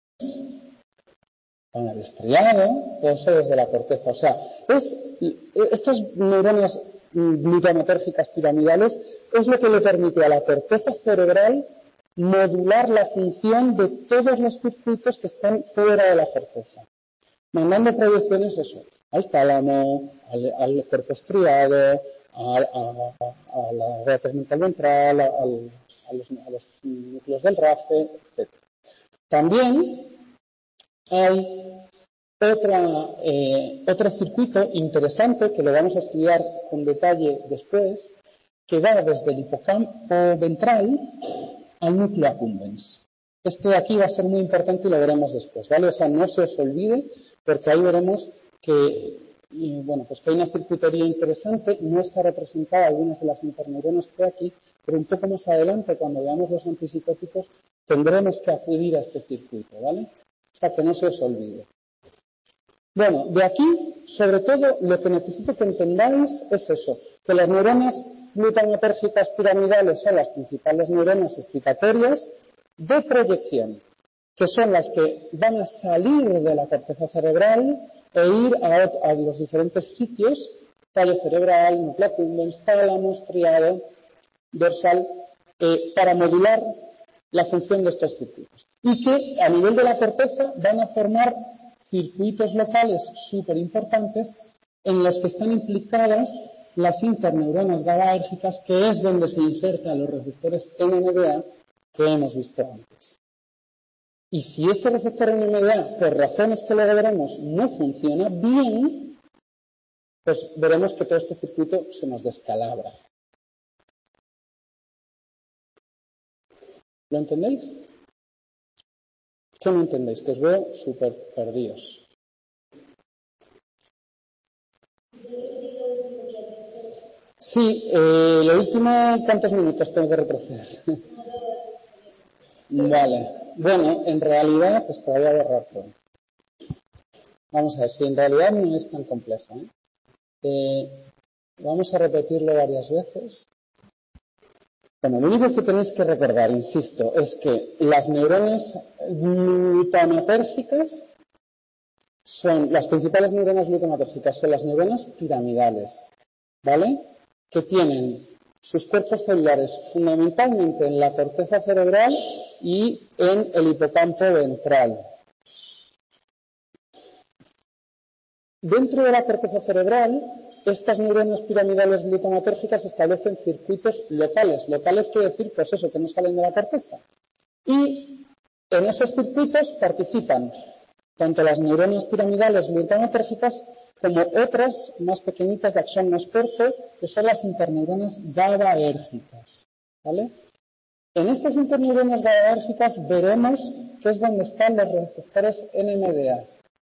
A: van al estriado, todo eso desde la corteza. O sea, es, estas neuronas glutamatérgicas piramidales es lo que le permite a la corteza cerebral modular la función de todos los circuitos que están fuera de la corteza, mandando proyecciones eso, al tálamo, al, al cuerpo estriado, a, a, a la área tegmental ventral, a, a, a, los, a los núcleos del rafe, etcétera. También hay otra, eh, otro circuito interesante que lo vamos a estudiar con detalle después, que va desde el hipocampo ventral al núcleo accumbens. Este de aquí va a ser muy importante y lo veremos después, ¿vale? O sea, no se os olvide, porque ahí veremos que, y bueno, pues que hay una circuitería interesante, no está representada algunas de las interneuronas que hay aquí, pero un poco más adelante, cuando veamos los antipsicóticos, tendremos que acudir a este circuito, ¿vale? O sea, que no se os olvide. Bueno, de aquí, sobre todo, lo que necesito que entendáis es eso, que las neuronas glutamatérgicas piramidales son las principales neuronas excitatorias de proyección, que son las que van a salir de la corteza cerebral e ir a, a los diferentes sitios, tallo cerebral, núcleo accumbens, tálamo, estriado, dorsal, eh, para modular la función de estos circuitos. Y que a nivel de la corteza van a formar circuitos locales súper importantes en los que están implicadas las interneuronas GABAérgicas, que es donde se insertan los receptores N M D A que hemos visto antes. Y si ese receptor N M D A, por razones que luego veremos, no funciona bien, pues veremos que todo este circuito se nos descalabra. ¿Lo entendéis? ¿Qué no entendéis? Que os veo súper perdidos. Sí, eh, lo último, ¿cuántos minutos tengo que retroceder? Vale. Bueno, en realidad, pues te voy a borrar todo. Vamos a ver, si en realidad no es tan complejo, ¿eh? Eh, vamos a repetirlo varias veces. Bueno, lo único que tenéis que recordar, insisto, es que las neuronas glutamatérgicas son, las principales neuronas glutamatérgicas son las neuronas piramidales, ¿vale? Que tienen sus cuerpos celulares fundamentalmente en la corteza cerebral y en el hipocampo ventral. Dentro de la corteza cerebral, estas neuronas piramidales glutamatérgicas establecen circuitos locales. Locales quiere decir, pues eso, que no salen de la corteza. Y en esos circuitos participan tanto las neuronas piramidales glutamatérgicas como otras más pequeñitas de axón más corto, que son las interneuronas GABAérgicas, ¿vale? En estas interneuronas GABAérgicas veremos que es donde están los receptores N M D A.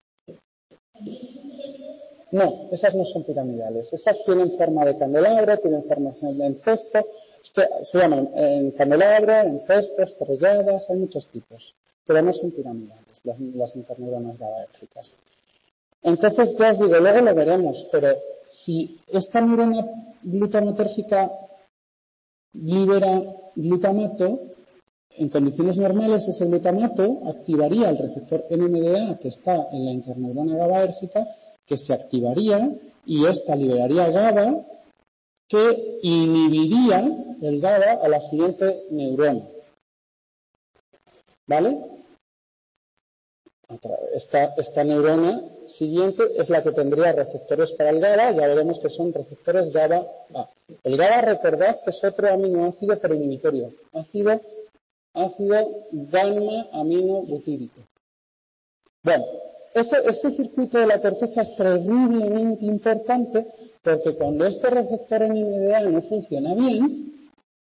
A: No, esas no son piramidales. Esas tienen forma de candelabro, tienen formas en cesto, se llaman en candelabro, en cesto, estrelladas, hay muchos tipos, pero no son piramidales, las, las interneuronas GABAérgicas. Entonces, ya os digo, luego lo veremos, pero si esta neurona glutamatérgica libera glutamato, en condiciones normales ese glutamato activaría el receptor N M D A que está en la interneurona GABAérgica, que se activaría y esta liberaría GABA, que inhibiría el GABA a la siguiente neurona. ¿Vale? Esta, esta neurona siguiente es la que tendría receptores para el GABA, ya veremos que son receptores GABA-A. El GABA, recordad que es otro aminoácido preinhibitorio, ácido, ácido gamma-aminobutírico. Bueno, ese, ese circuito de la corteza es terriblemente importante porque cuando este receptor N M D A no funciona bien,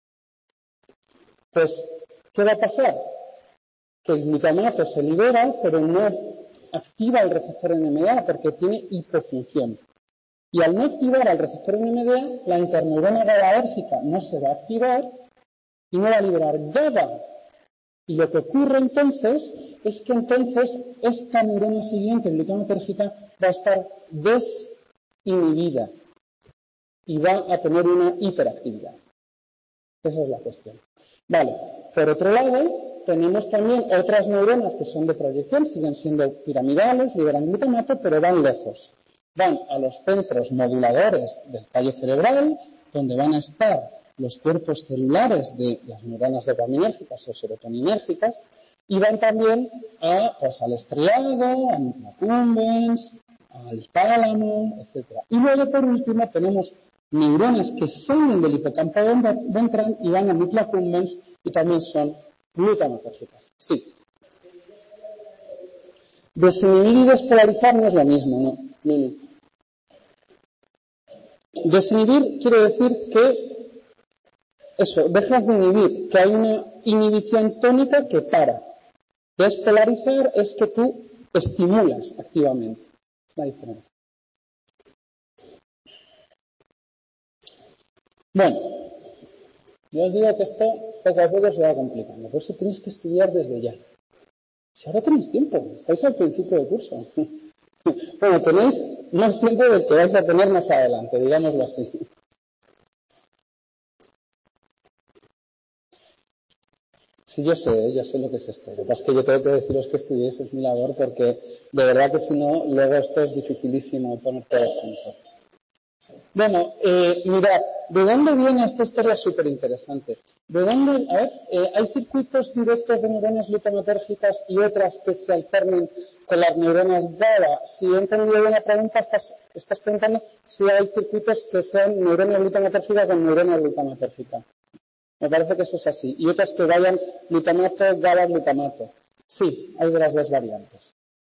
A: pues, ¿qué va a pasar? Que el glutamato se libera, pero no activa el receptor N M D A porque tiene hipofunción. Y al no activar al receptor N M D A, la interneurona GABAérgica no se va a activar y no va a liberar GABA. Y lo que ocurre entonces es que entonces esta neurona siguiente, glutamatérgica, va a estar desinhibida y va a tener una hiperactividad. Esa es la cuestión. Vale, por otro lado, tenemos también otras neuronas que son de proyección, siguen siendo piramidales, liberan glutamato, pero van lejos. Van a los centros moduladores del tallo cerebral, donde van a estar los cuerpos celulares de las neuronas dopaminérgicas o serotoninérgicas, y van también a, pues, al estriado, al núcleo accumbens, al tálamo, etcétera. Y luego, por último, tenemos neuronas que salen del hipocampo ventral y van al núcleo accumbens y también son glutamatérgicas. Sí. Desinhibir y despolarizar no es lo mismo, no. no, no. Desinhibir quiere decir que eso, dejas de inhibir, que hay una inhibición tónica que para. Despolarizar es que tú estimulas activamente. Es la diferencia. Bueno, yo os digo que esto poco a poco se va complicando. Por eso tenéis que estudiar desde ya. Si ahora tenéis tiempo, estáis al principio del curso. Bueno, tenéis más tiempo del que vais a tener más adelante, digámoslo así. Sí, yo sé, yo sé lo que es esto. Lo que pasa es que yo tengo que deciros que estudiéis, es mi labor, porque de verdad que si no, luego esto es dificilísimo poner todo junto. Bueno, eh, mirad, ¿de dónde viene esta historia súper interesante? ¿De dónde? A ver, eh, hay circuitos directos de neuronas glutamatérgicas y otras que se alternan con las neuronas GABA. Si he entendido bien la pregunta, estás, estás preguntando si hay circuitos que sean neurona glutamatérgica con neurona glutamatérgica. Me parece que eso es así. Y otras que vayan glutamato, GABA, glutamato. Sí, hay de las dos variantes.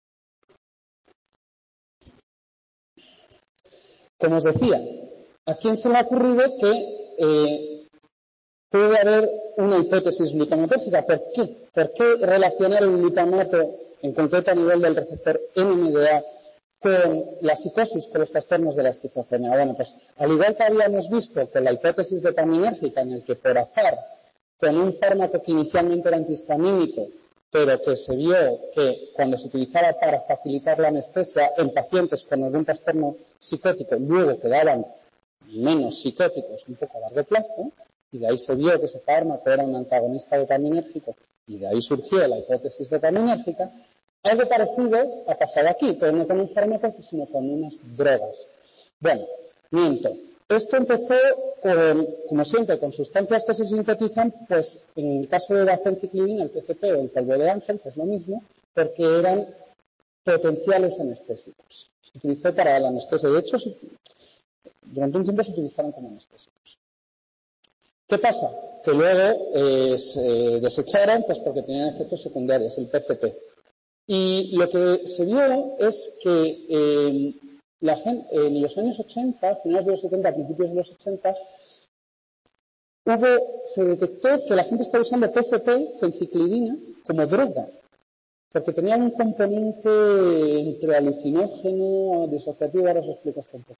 A: Como os decía, ¿a quién se le ha ocurrido que eh, puede haber una hipótesis glutamatérgica? ¿Por qué? ¿Por qué relacionar el glutamato, en concreto a nivel del receptor N M D A, con la psicosis, con los trastornos de la esquizofrenia? Bueno, pues al igual que habíamos visto con la hipótesis dopaminérgica, en el que por azar con un fármaco que inicialmente era antihistamínico, pero que se vio que cuando se utilizaba para facilitar la anestesia en pacientes con algún trastorno psicótico, luego quedaban menos psicóticos un poco a largo plazo, y de ahí se vio que ese fármaco era un antagonista dopaminérgico, y de ahí surgió la hipótesis dopaminérgica. Algo parecido ha pasado aquí, pero no con un fármaco, sino con unas drogas. Bueno, miento. Esto empezó, con, como siempre, con sustancias que se sintetizan, pues en el caso de la fenciclidina, el P C P o el polvo de ángel, que es lo mismo, porque eran potenciales anestésicos. Se utilizó para la anestesia. De hecho, se, durante un tiempo se utilizaron como anestésicos. ¿Qué pasa? Que luego eh, se desecharon pues porque tenían efectos secundarios, el P C P. Y lo que se vio es que eh, la gente, en los años ochenta, finales de los setenta, principios de los ochenta, hubo, se detectó que la gente estaba usando P C P, fenciclidina, como droga, porque tenía un componente entre alucinógeno, disociativo, ahora os explico esto un poco.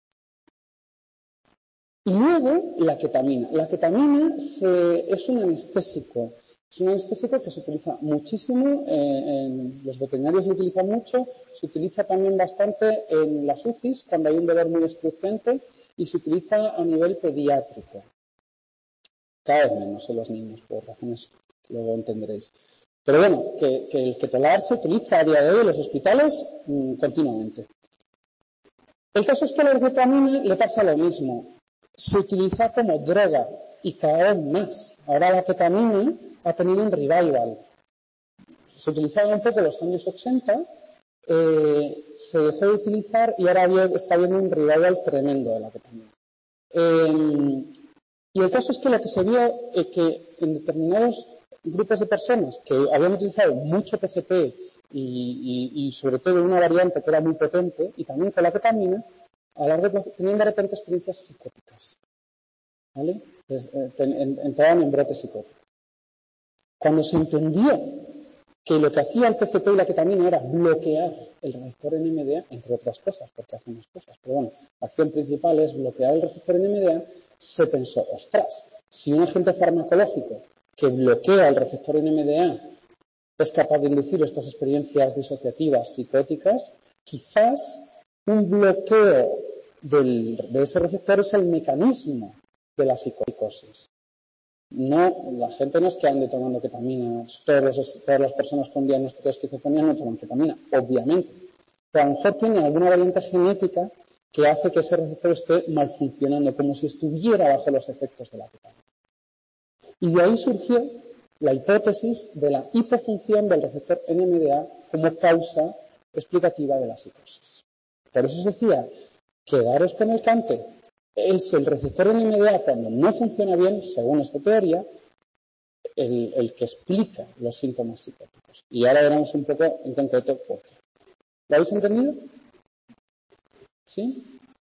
A: Y luego la ketamina. La ketamina se, es un anestésico. Es un anestésico que se utiliza muchísimo, eh, en, los veterinarios lo utilizan mucho, se utiliza también bastante en las U C Is cuando hay un dolor muy excruciante y se utiliza a nivel pediátrico. Cada vez menos en los niños, por razones que luego entenderéis. Pero bueno, que, que el ketolar se utiliza a día de hoy en los hospitales mmm, continuamente. El caso es que a la ketamina le pasa lo mismo. Se utiliza como droga y cada vez más. Ahora la ketamina ha tenido un revival. Se utilizaba un poco en los años ochenta, eh, se dejó de utilizar y ahora había, está habiendo un revival tremendo de la ketamina. Eh, y el caso es que lo que se vio es que en determinados grupos de personas que habían utilizado mucho P C P y, y, y sobre todo una variante que era muy potente y también con la ketamina, a largo plazo tenían de repente experiencias psicóticas. ¿Vale? Pues, eh, en, entraban en brotes psicóticos. Cuando se entendió que lo que hacía el P C P y la ketamina era bloquear el receptor N M D A, entre otras cosas, porque hacen más cosas, pero bueno, la acción principal es bloquear el receptor N M D A, se pensó, ostras, si un agente farmacológico que bloquea el receptor N M D A es capaz de inducir estas experiencias disociativas psicóticas, quizás un bloqueo del, de ese receptor es el mecanismo de la psicosis. No, la gente no es que ande tomando ketamina, todos los, todas las personas con diagnóstico de esquizofrenia no toman ketamina, obviamente. Pero a lo mejor tienen alguna variante genética que hace que ese receptor esté mal funcionando, como si estuviera bajo los efectos de la ketamina. Y de ahí surgió la hipótesis de la hipofunción del receptor N M D A como causa explicativa de la psicosis. Por eso os decía, quedaros con el cante. Es el receptor N M D A cuando no funciona bien, según esta teoría, el, el que explica los síntomas psicóticos. Y ahora veremos un poco en concreto por qué. ¿Lo habéis entendido? ¿Sí?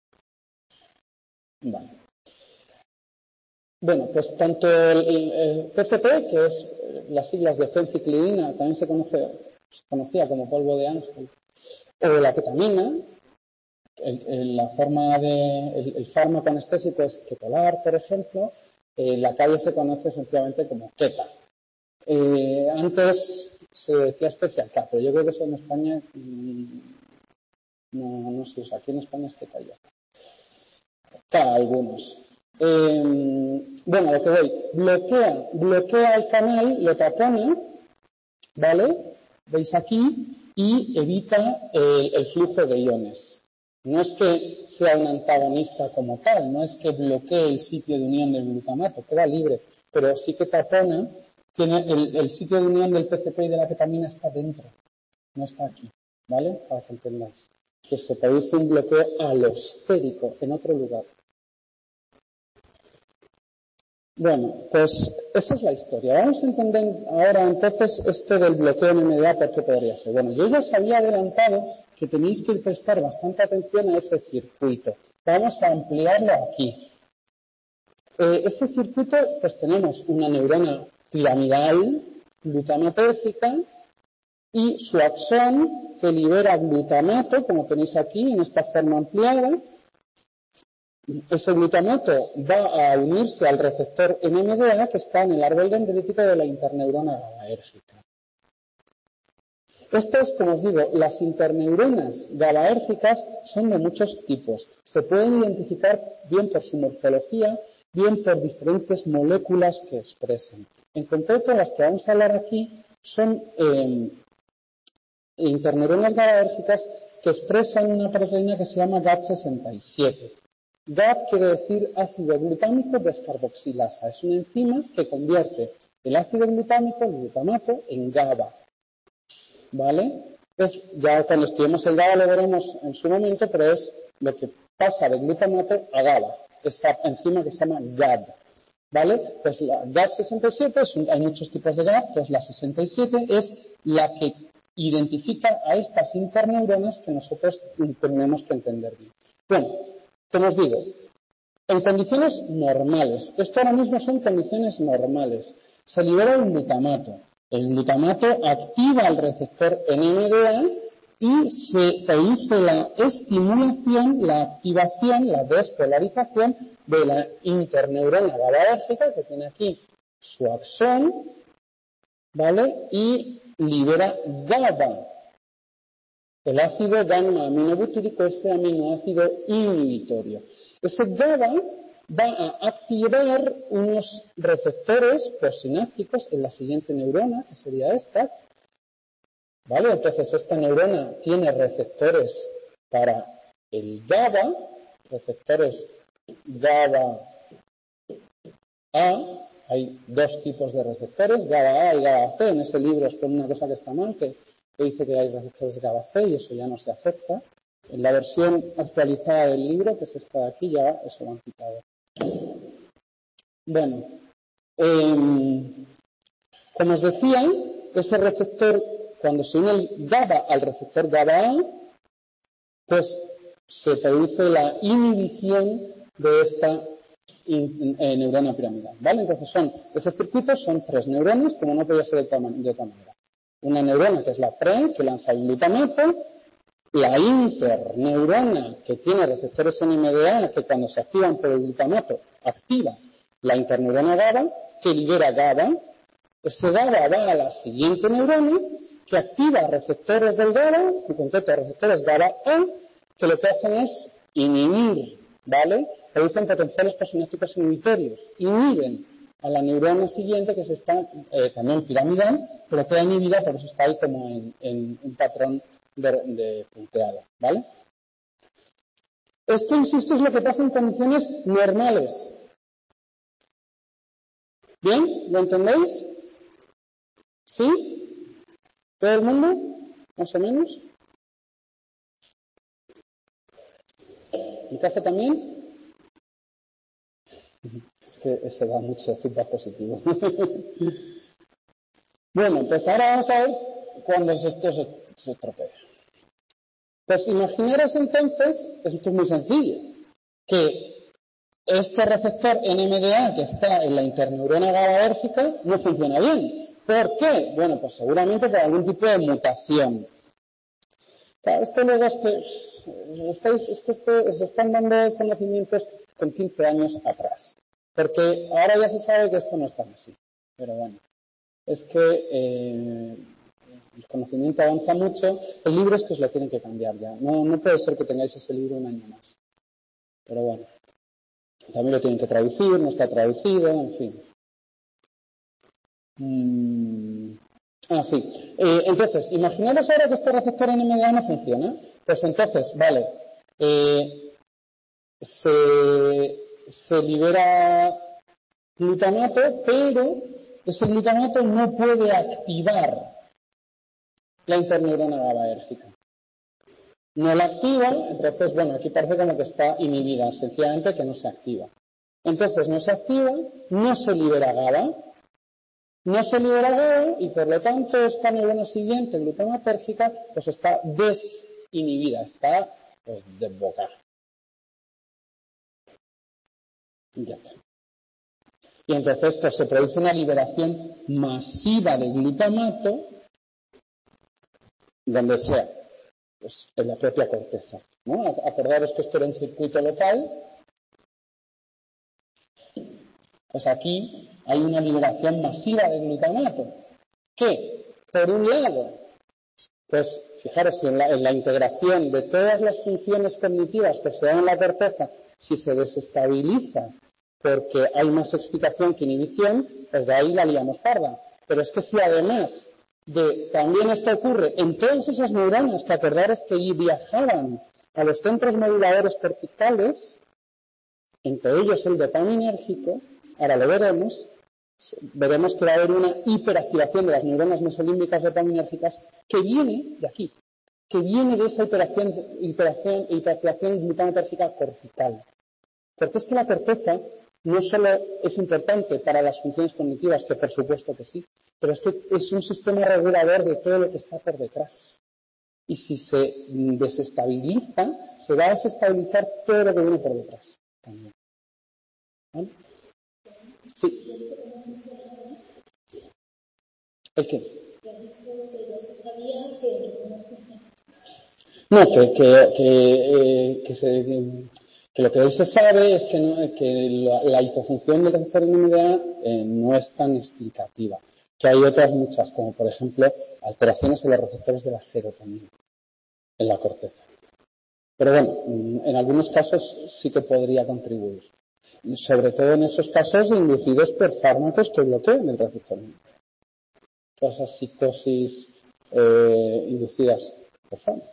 A: Vale. Bueno, pues tanto el, el P C P, que es las siglas de fenciclidina, también se, conoce, se conocía como polvo de ángel, o la ketamina. El, el, la forma de, el, el fármaco anestésico es ketolar, por ejemplo. En la calle se conoce sencillamente como keta. Eh, antes se decía especial K, pero yo creo que eso en España mmm, no, no se usa. Aquí en España es keta y ya está. Para algunos. Eh, bueno, lo que voy. Bloquea, bloquea el canal, lo tapona, ¿vale? Veis aquí, y evita el, el flujo de iones. No es que sea un antagonista como tal, no es que bloquee el sitio de unión del glutamato, queda libre, pero sí que tapona, tiene el, el sitio de unión del P C P y de la ketamina está dentro, no está aquí, ¿vale? Para que entendáis. Que se produce un bloqueo alostérico en otro lugar. Bueno, pues esa es la historia. Vamos a entender ahora entonces esto del bloqueo N M D A, ¿por qué podría ser? Bueno, yo ya os había adelantado que tenéis que prestar bastante atención a ese circuito. Vamos a ampliarlo aquí. Eh, ese circuito, pues tenemos una neurona piramidal glutamatérgica y su axón que libera glutamato, como tenéis aquí en esta forma ampliada, ese glutamato va a unirse al receptor N M D A que está en el árbol dendrítico de la interneurona GABAérgica. Estas, como os digo, las interneuronas GABAérgicas son de muchos tipos. Se pueden identificar bien por su morfología, bien por diferentes moléculas que expresen. En concreto, las que vamos a hablar aquí son eh, interneuronas GABAérgicas que expresan una proteína que se llama G A T sesenta y siete. G A T quiere decir ácido glutámico descarboxilasa. Es una enzima que convierte el ácido glutámico, el glutamato, en GABA. ¿Vale? Pues ya cuando estudiemos el GABA lo veremos en su momento, pero es lo que pasa de glutamato a GABA, esa enzima que se llama G A B. ¿Vale? Pues la G A T sesenta y siete, es un, hay muchos tipos de G A T, pues la sesenta y siete es la que identifica a estas interneuronas que nosotros tenemos que entender bien. Bueno, como os digo, en condiciones normales, esto ahora mismo son condiciones normales, se libera el glutamato. El glutamato activa el receptor N M D A y se produce la estimulación, la activación, la despolarización de la interneurona GABAérgica, que tiene aquí su axón, ¿vale? Y libera GABA, el ácido gamma-aminobutírico, ese aminoácido inhibitorio. Ese GABA va a activar unos receptores postsinápticos en la siguiente neurona, que sería esta. ¿Vale? Entonces, esta neurona tiene receptores para el GABA, receptores GABA A. Hay dos tipos de receptores, GABA A y GABA C. En ese libro os pone una cosa que está mal, que, que dice que hay receptores GABA C y eso ya no se acepta. En la versión actualizada del libro, que es esta de aquí, ya eso lo han quitado. Bueno, eh, como os decía, ese receptor, cuando se une el GABA al receptor GABA A, pues se produce la inhibición de esta in, eh, neurona piramidal, ¿vale? Entonces son, ese circuito son tres neuronas, como no podía ser de otra manera. Una neurona que es la pre, que lanza el glutamato, la interneurona que tiene receptores N M D A, que cuando se activan por el glutamato, activa la interneurona GABA, que libera GABA. Ese GABA va a la siguiente neurona, que activa receptores del GABA, en concreto receptores GABA A, que lo que hacen es inhibir, ¿vale? Producen potenciales postsinápticos inhibitorios, inhiben a la neurona siguiente, que se está eh, también piramidal, pero queda inhibida, por eso está ahí como en, en un patrón de, de punteado, ¿vale? Esto, insisto, es lo que pasa en condiciones normales. ¿Bien? ¿Lo entendéis? ¿Sí? ¿Todo el mundo? ¿Más o menos? ¿En casa también? Es que eso da mucho feedback positivo. Bueno, pues ahora vamos a ver cuando esto se, se estropea. Pues imaginaros entonces, esto es muy sencillo, que este receptor N M D A que está en la interneurona GABAérgica no funciona bien. ¿Por qué? Bueno, pues seguramente por algún tipo de mutación. Claro, esto luego es que, estáis, es que este, se están dando conocimientos con quince años atrás. Porque ahora ya se sabe que esto no es tan así. Pero bueno, es que eh, el conocimiento avanza mucho. El libro es que os lo tienen que cambiar ya. No, no puede ser que tengáis ese libro un año más. Pero bueno, también lo tienen que traducir, no está traducido, en fin. Mm. Ah, sí. Eh, entonces, imaginaros ahora que este receptor N M D A no funciona. Pues entonces, vale, eh, se, se libera glutamato, pero ese glutamato no puede activar la interneurona GABAérgica. No la activa, entonces, bueno, aquí parece como que está inhibida, sencillamente que no se activa. Entonces, no se activa, no se libera GABA, no se libera GABA y, por lo tanto, esta neurona siguiente, glutamatérgica, pues está desinhibida, está pues, desbocada. Ya está. Y entonces, pues se produce una liberación masiva de glutamato donde sea, pues en la propia corteza, ¿no? Acordaros que esto era un circuito local Pues aquí hay una liberación masiva de glutamato. ¿Qué? Por un lado, pues fijaros, en la, en la integración de todas las funciones cognitivas que se dan en la corteza, si se desestabiliza porque hay más excitación que inhibición, pues de ahí la liamos parda. Pero es que si además de también esto ocurre en todas esas neuronas que acordaros que viajaban a los centros moduladores corticales, entre ellos el dopaminérgico, ahora lo veremos, veremos que va a haber una hiperactivación de las neuronas mesolímbicas dopaminérgicas que viene de aquí, que viene de esa hiperactivación, hiperactivación, hiperactivación glutamotérgica cortical. Porque es que la corteza no solo es importante para las funciones cognitivas, que por supuesto que sí, pero es que es un sistema regulador de todo lo que está por detrás. Y si se desestabiliza, se va a desestabilizar todo lo que viene por detrás también. ¿Vale? Sí. ¿El qué? No, que, que, que, eh, que, se, que lo que hoy se sabe es que, no, que la, la hipofunción del receptor N M D A eh, no es tan explicativa. Que hay otras muchas, como por ejemplo alteraciones en los receptores de la serotonina en la corteza. Pero bueno, en algunos casos sí que podría contribuir. Y sobre todo en esos casos inducidos por fármacos que bloqueen el receptor N M D A. Todas esas psicosis eh, inducidas por fármacos.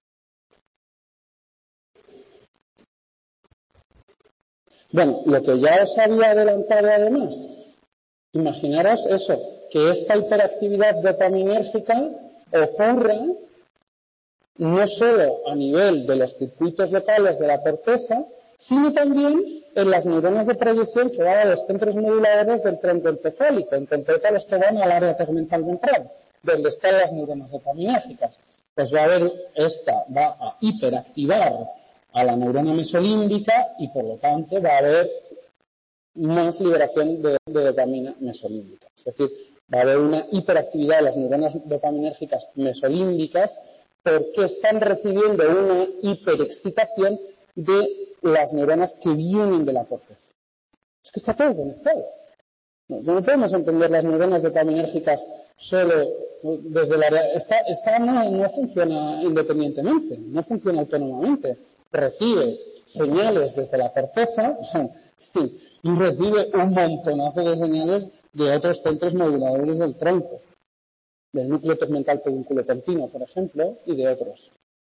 A: Bueno, lo que ya os había adelantado además, imaginaros eso, que esta hiperactividad dopaminérgica ocurra no solo a nivel de los circuitos locales de la corteza, sino también en las neuronas de proyección que van a los centros moduladores del tronco encefálico, en concreto los que van al área tegmental ventral, donde están las neuronas dopaminérgicas. Pues va a haber, esta va a hiperactivar a la neurona mesolímbica y por lo tanto va a haber más liberación de, de dopamina mesolímbica. Es decir, va a haber una hiperactividad de las neuronas dopaminérgicas mesolímbicas porque están recibiendo una hiperexcitación de las neuronas que vienen de la corteza. Es que está todo conectado. No, no podemos entender las neuronas dopaminérgicas solo desde el área. Esta, esta no, no funciona independientemente, no funciona autónomamente. Recibe señales desde la corteza y recibe un montonazo de señales de otros centros moduladores del tronco, del núcleo tegmental pedunculopontino, por ejemplo, y de otros.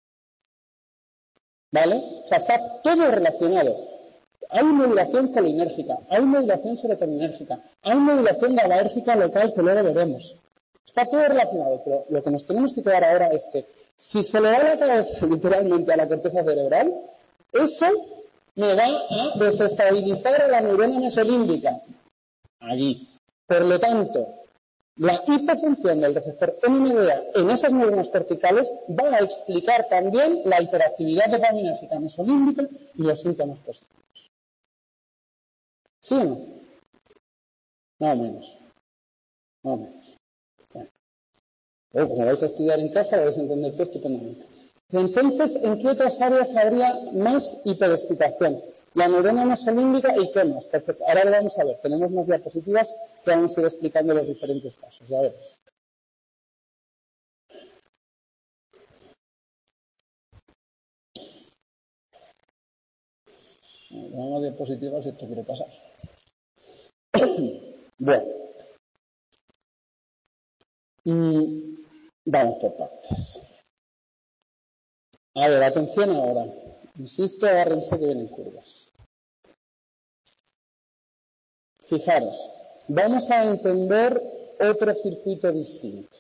A: ¿Vale? O sea, está todo relacionado. Hay modulación colinérgica, hay modulación serotoninérgica, hay modulación GABAérgica local que luego veremos. Está todo relacionado, pero lo que nos tenemos que quedar ahora es que si se le da la cabeza literalmente a la corteza cerebral, eso me va a desestabilizar a la neurona mesolímbica. Allí. Por lo tanto, la hipofunción del receptor N M D A en esas neuronas corticales va a explicar también la hiperactividad dopaminérgica mesolímbica y los síntomas positivos. ¿Sí o no? Más o menos. Más o menos. Bueno. Luego, como vais a estudiar en casa, lo vais a entender todo estupendamente. Entonces, ¿en qué otras áreas habría más hiperexcitación? La neurona mesolímbica y qué más. Perfecto. Ahora lo vamos a ver. Tenemos más diapositivas que vamos a ir explicando los diferentes casos. Ya veréis. Vamos a diapositivas si esto quiere pasar. Bueno. Y vamos por partes. A ver, atención ahora. Insisto, agárrense que vienen curvas. Fijaros, vamos a entender otro circuito distinto.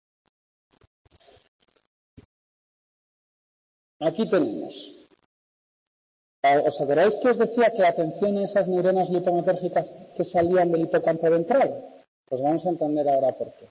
A: Aquí tenemos. ¿Os acordáis que os decía que atención a esas neuronas glutamatérgicas que salían del hipocampo ventral? Pues vamos a entender ahora por qué.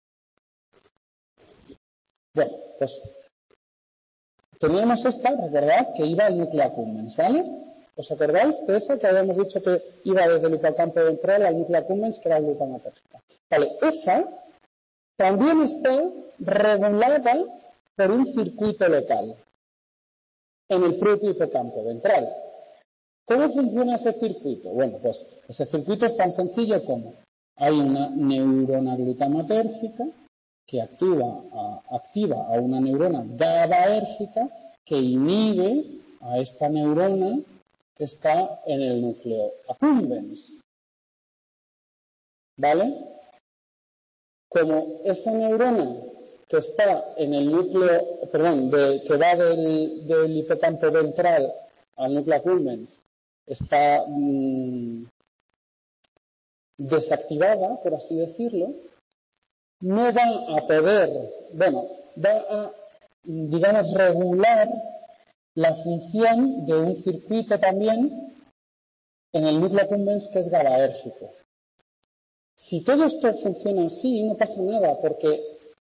A: Bueno, pues teníamos esta, recordad, que iba al núcleo accumbens, ¿vale? ¿Os acordáis de esa que habíamos dicho que iba desde el hipocampo ventral al núcleo accumbens, que era la glutamatérgica? Vale, esa también está regulada por un circuito local en el propio hipocampo ventral. ¿Cómo funciona ese circuito? Bueno, pues ese circuito es tan sencillo como hay una neurona glutamatérgica que activa a, activa a una neurona GABAérgica que inhibe a esta neurona que está en el núcleo accumbens. ¿Vale? Como esa neurona que está en el núcleo, perdón, de, que va del, del hipocampo ventral al núcleo accumbens, está mmm, desactivada, por así decirlo, no va a poder, bueno, va a, digamos, regular la función de un circuito también en el núcleo accumbens que es GABAérgico. Si todo esto funciona así, no pasa nada, porque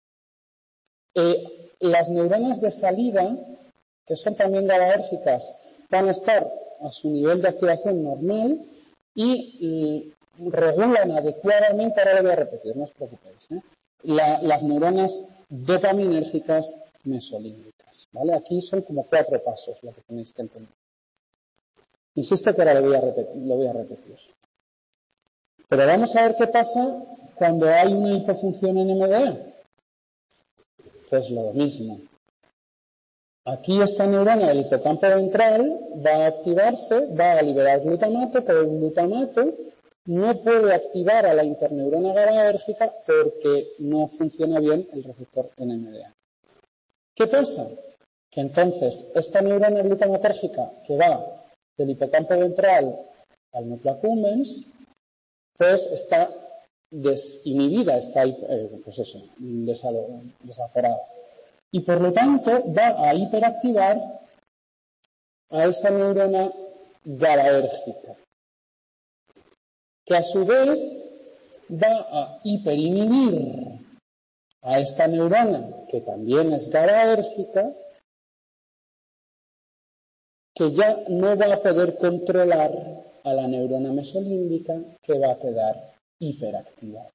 A: eh, las neuronas de salida, que son también GABAérgicas, van a estar a su nivel de activación normal y, y regulan adecuadamente, ahora lo voy a repetir, no os preocupéis, ¿eh? La, las neuronas dopaminérgicas mesolímbicas, ¿vale? Aquí son como cuatro pasos lo que tenéis que entender. Insisto que ahora lo voy a repetir. Lo voy a repetir. Pero vamos a ver qué pasa cuando hay una hipofunción en M D A. Pues lo mismo. Aquí esta neurona del hipocampo ventral va a activarse, va a liberar glutamato, pero el glutamato no puede activar a la interneurona GABAérgica porque no funciona bien el receptor en M D A. ¿Qué pasa? Que entonces esta neurona glutamatérgica que va del hipocampo ventral al núcleo accumbens, pues está desinhibida, está eh, pues eso, desaforada. Y por lo tanto va a hiperactivar a esa neurona GABAérgica, que a su vez va a hiperinhibir a esta neurona, que también es GABAérgica, que ya no va a poder controlar a la neurona mesolímbica, que va a quedar hiperactivada.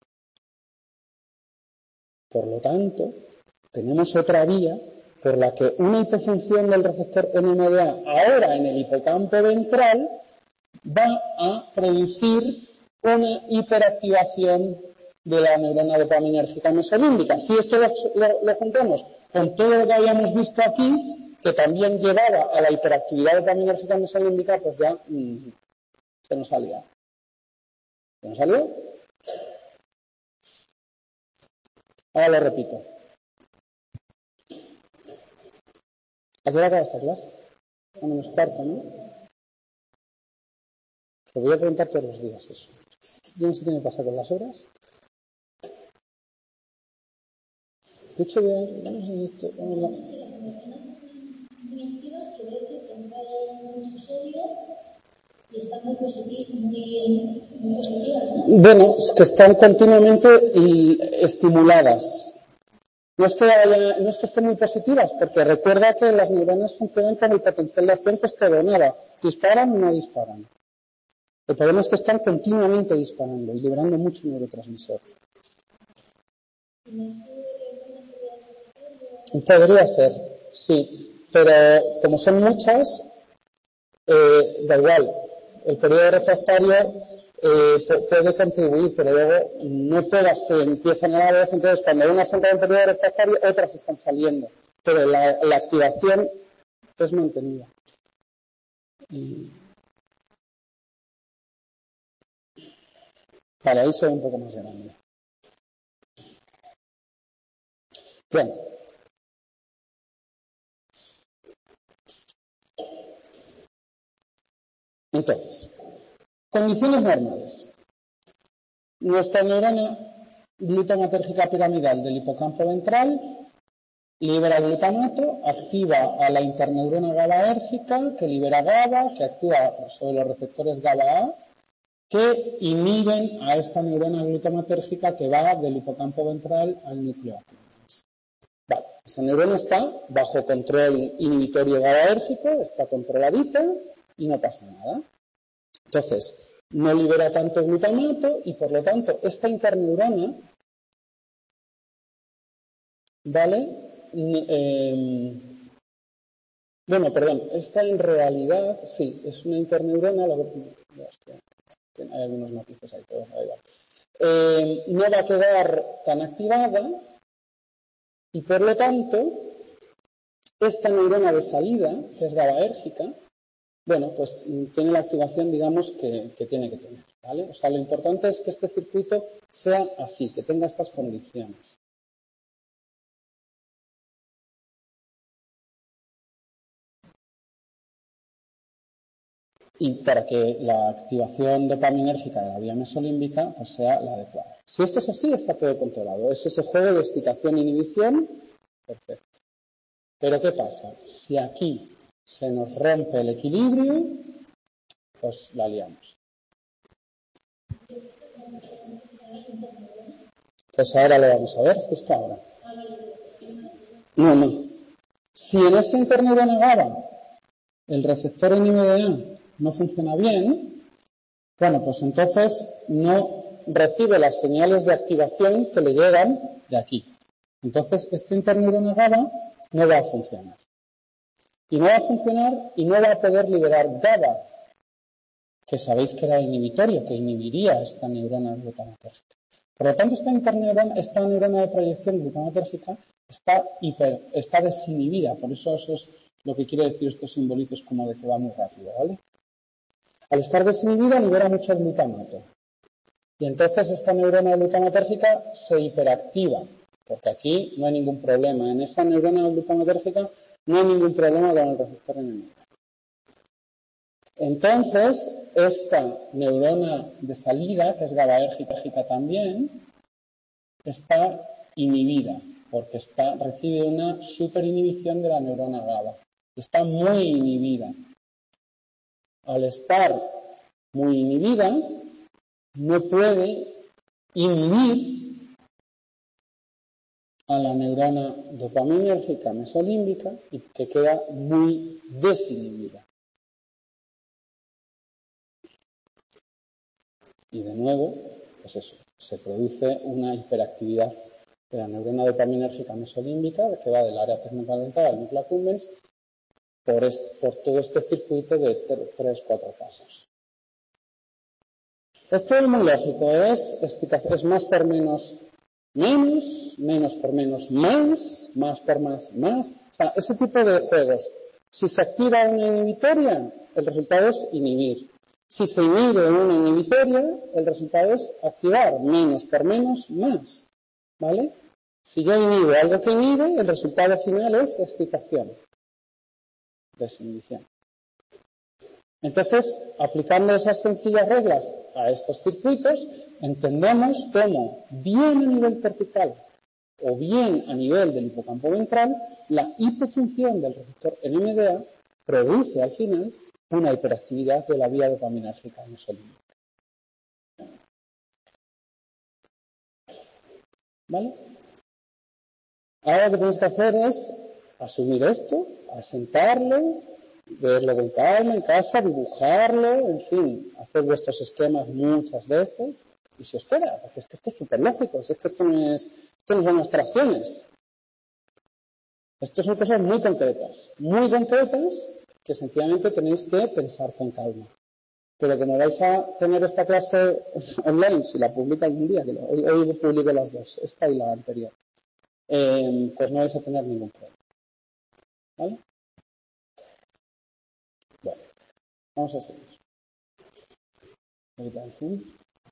A: Por lo tanto, tenemos otra vía por la que una hipofunción del receptor N M D A, ahora en el hipocampo ventral, va a producir una hiperactivación de la neurona dopaminérgica mesolímbica. Si esto lo, lo, lo juntamos con todo lo que habíamos visto aquí, que también llevaba a la hiperactividad dopaminérgica mesolímbica, pues ya mmm, se nos salía. ¿Se nos salió? Ahora lo repito. ¿A qué hora acaba esta clase? A menos cuarto, ¿no? Te voy a preguntar todos los días eso. Yo no sé qué me pasa con las horas. De hecho, voy a ver, vamos a esto. Vamos a... Bueno, que están continuamente estimuladas. No es que haya, no es que estén muy positivas, porque recuerda que las neuronas funcionan con el potencial de acción que es todo o nada. ¿Disparan o no disparan? El problema es que están continuamente disparando y liberando mucho neurotransmisor. Podría ser, sí, pero como son muchas, eh, da igual. El periodo refractario eh, puede contribuir, pero luego no todas se empiezan a la vez, entonces cuando unas entran en periodo refractario, otras están saliendo, pero la, la activación es mantenida. Y... Vale, ahí se ve un poco más grande. Bien. Entonces, condiciones normales. Nuestra neurona glutamatérgica piramidal del hipocampo ventral libera glutamato, activa a la interneurona GABAérgica, que libera GABA, que actúa sobre los receptores GABA-A, que inhiben a esta neurona glutamatérgica que va del hipocampo ventral al núcleo accumbens. Vale, esa neurona está bajo control inhibitorio GABAérgico, está controladita y no pasa nada. Entonces, no libera tanto glutamato y por lo tanto esta interneurona, ¿vale? Eh, Bueno, perdón, esta en realidad, sí, es una interneurona, la hay algunos matices ahí, pero da igual. Eh, no va a quedar tan activada y, por lo tanto, esta neurona de salida, que es GABAérgica, bueno, pues tiene la activación, digamos, que, que tiene que tener, ¿vale? O sea, lo importante es que este circuito sea así, que tenga estas condiciones. Y para que la activación dopaminérgica de la vía mesolímbica pues sea la adecuada. Si esto es así, está todo controlado. Es ese juego de excitación e inhibición, perfecto. Pero ¿qué pasa? Si aquí se nos rompe el equilibrio, pues la liamos. Pues ahora lo vamos a ver, justo ahora. No, no. Si en esta interneurona GABA el receptor N M D A no funciona bien, bueno, pues entonces no recibe las señales de activación que le llegan de aquí. Entonces, esta interneurona GABA no va a funcionar. Y no va a funcionar y no va a poder liberar GABA, que sabéis que era inhibitorio, que inhibiría esta neurona glutamatérgica. Por lo tanto, esta, interneurona, esta neurona de proyección glutamatérgica está, hiper, está desinhibida. Por eso eso es lo que quiere decir estos simbolitos como de que va muy rápido, ¿vale? Al estar desinhibida libera mucho glutamato. Y entonces esta neurona glutamatérgica se hiperactiva, porque aquí no hay ningún problema. En esa neurona glutamatérgica no hay ningún problema con el receptor N M D A. Entonces, esta neurona de salida, que es GABAérgica también, está inhibida, porque está, recibe una superinhibición de la neurona GABA. Está muy inhibida. Al estar muy inhibida, no puede inhibir a la neurona dopaminérgica mesolímbica y que queda muy desinhibida. Y de nuevo, pues eso, se produce una hiperactividad de la neurona dopaminérgica mesolímbica que va del área tegmental al núcleo accumbens por, este, por todo este circuito de tres, cuatro pasos. Esto es muy lógico, es, es más por menos menos, menos por menos más, más por más más. O sea, ese tipo de juegos. Si se activa una inhibitoria, el resultado es inhibir. Si se inhibe una inhibitoria, el resultado es activar menos por menos más. ¿Vale? Si yo inhibo algo que inhibe, el resultado final es excitación. Desinhibición. Entonces, aplicando esas sencillas reglas a estos circuitos, entendemos cómo, bien a nivel cortical o bien a nivel del hipocampo ventral, la hipofunción del receptor N M D A produce al final una hiperactividad de la vía dopaminérgica mesolímbica. ¿Vale? Ahora lo que tenéis que hacer es asumir esto, asentarlo, verlo con calma en casa, dibujarlo, en fin, hacer vuestros esquemas muchas veces y se os queda, porque es que esto es súper lógico, es que esto no, es, esto no son abstracciones. Esto son cosas muy concretas, muy concretas que sencillamente tenéis que pensar con calma. Pero como vais a tener esta clase online, si la publico algún día, que hoy, hoy publico las dos, esta y la anterior, eh, pues no vais a tener ningún problema. ¿Vale? Bueno, vamos a seguir. Ahorita el zoom.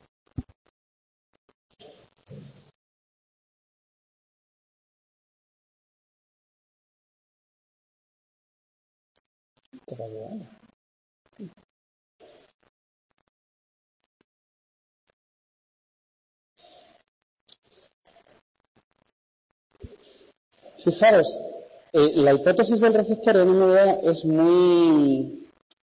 A: ¿Qué va a llevar? Fijaros, eh, la hipótesis del receptor N M D A es muy,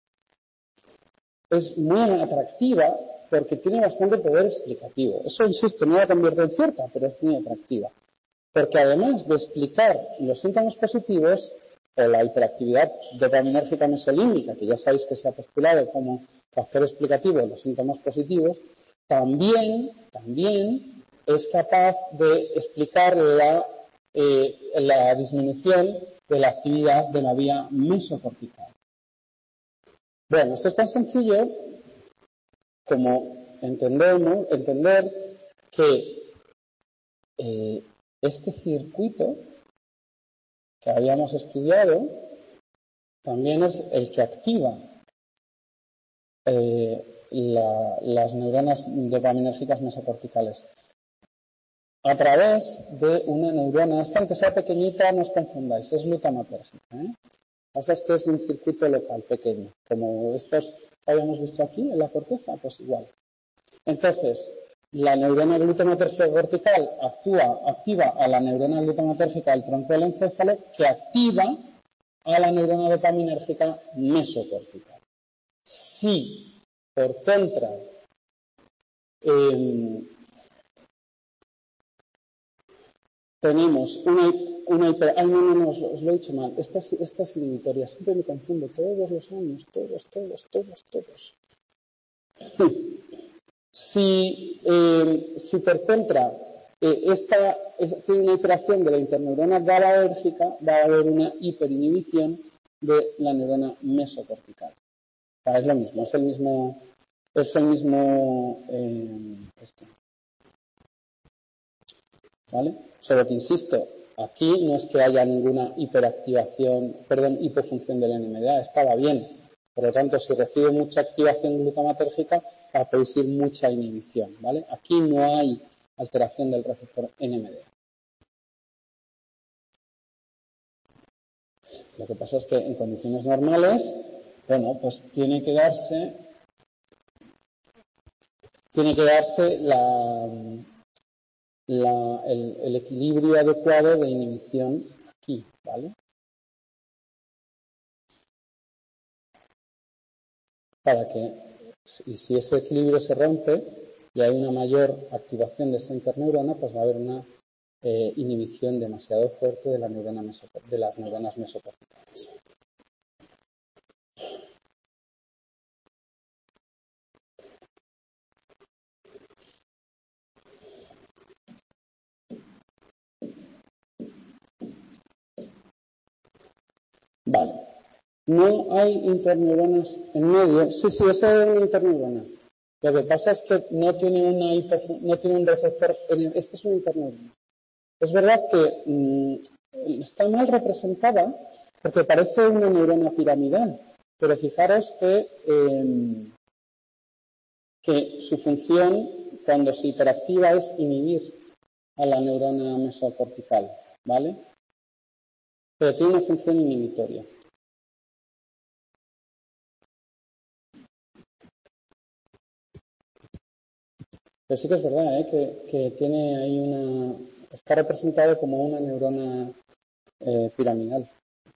A: es muy atractiva porque tiene bastante poder explicativo. Eso, insisto, no la convierte en cierta, pero es muy atractiva. Porque además de explicar los síntomas positivos o la hiperactividad dopaminérgica mesolímbica, que ya sabéis que se ha postulado como factor explicativo de los síntomas positivos, también, también es capaz de explicar la, eh, la disminución de la actividad de la vía mesocortical. Bueno, esto es tan sencillo como entendemos, entender que eh, este circuito que habíamos estudiado también es el que activa eh, la, las neuronas dopaminérgicas mesocorticales a través de una neurona. Esta, aunque sea pequeñita, no os confundáis, es glutamatérgica, ¿eh? Lo que pasa es que es un circuito local pequeño, como estos que habíamos visto aquí en la corteza, pues igual. Entonces, la neurona glutamatérgica cortical actúa, activa a la neurona glutamatérgica del tronco del encéfalo, que activa a la neurona dopaminérgica mesocortical. Si, por contra, eh, tenemos una, una hiper... Ay, no, no, no, os lo, os lo he dicho mal. Estas, estas inhibitorias, siempre me confundo, todos los años, todos, todos, todos, todos. Si, eh, si por contra eh, esta tiene una interacción de la interneurona GABAérgica, va a haber una hiperinhibición de la neurona mesocortical. O sea, es lo mismo, es el mismo, es el mismo eh, esto. ¿Vale? Solo que insisto, aquí no es que haya ninguna hiperactivación, perdón, hipofunción del N M D A, estaba bien. Por lo tanto, si recibe mucha activación glutamatérgica, va a producir mucha inhibición, ¿vale? Aquí no hay alteración del receptor N M D A. Lo que pasa es que en condiciones normales, bueno, pues tiene que darse, tiene que darse la, la, el, el equilibrio adecuado de inhibición aquí, ¿vale? Para que, y si ese equilibrio se rompe y hay una mayor activación de esa interneurona, pues va a haber una eh, inhibición demasiado fuerte de, la neurona de las neuronas mesocorticales. Vale. No hay interneuronas en medio. Sí, sí, esa es una interneurona. Lo que pasa es que no tiene, una hipo, no tiene un receptor. Este es una interneurona. Es verdad que mmm, está mal representada porque parece una neurona piramidal, pero fijaros que, eh, que su función cuando se hiperactiva es inhibir a la neurona mesocortical, ¿vale? Pero tiene una función inhibitoria. Pero sí que es verdad, ¿eh? que, que tiene ahí una... Está representado como una neurona eh, piramidal.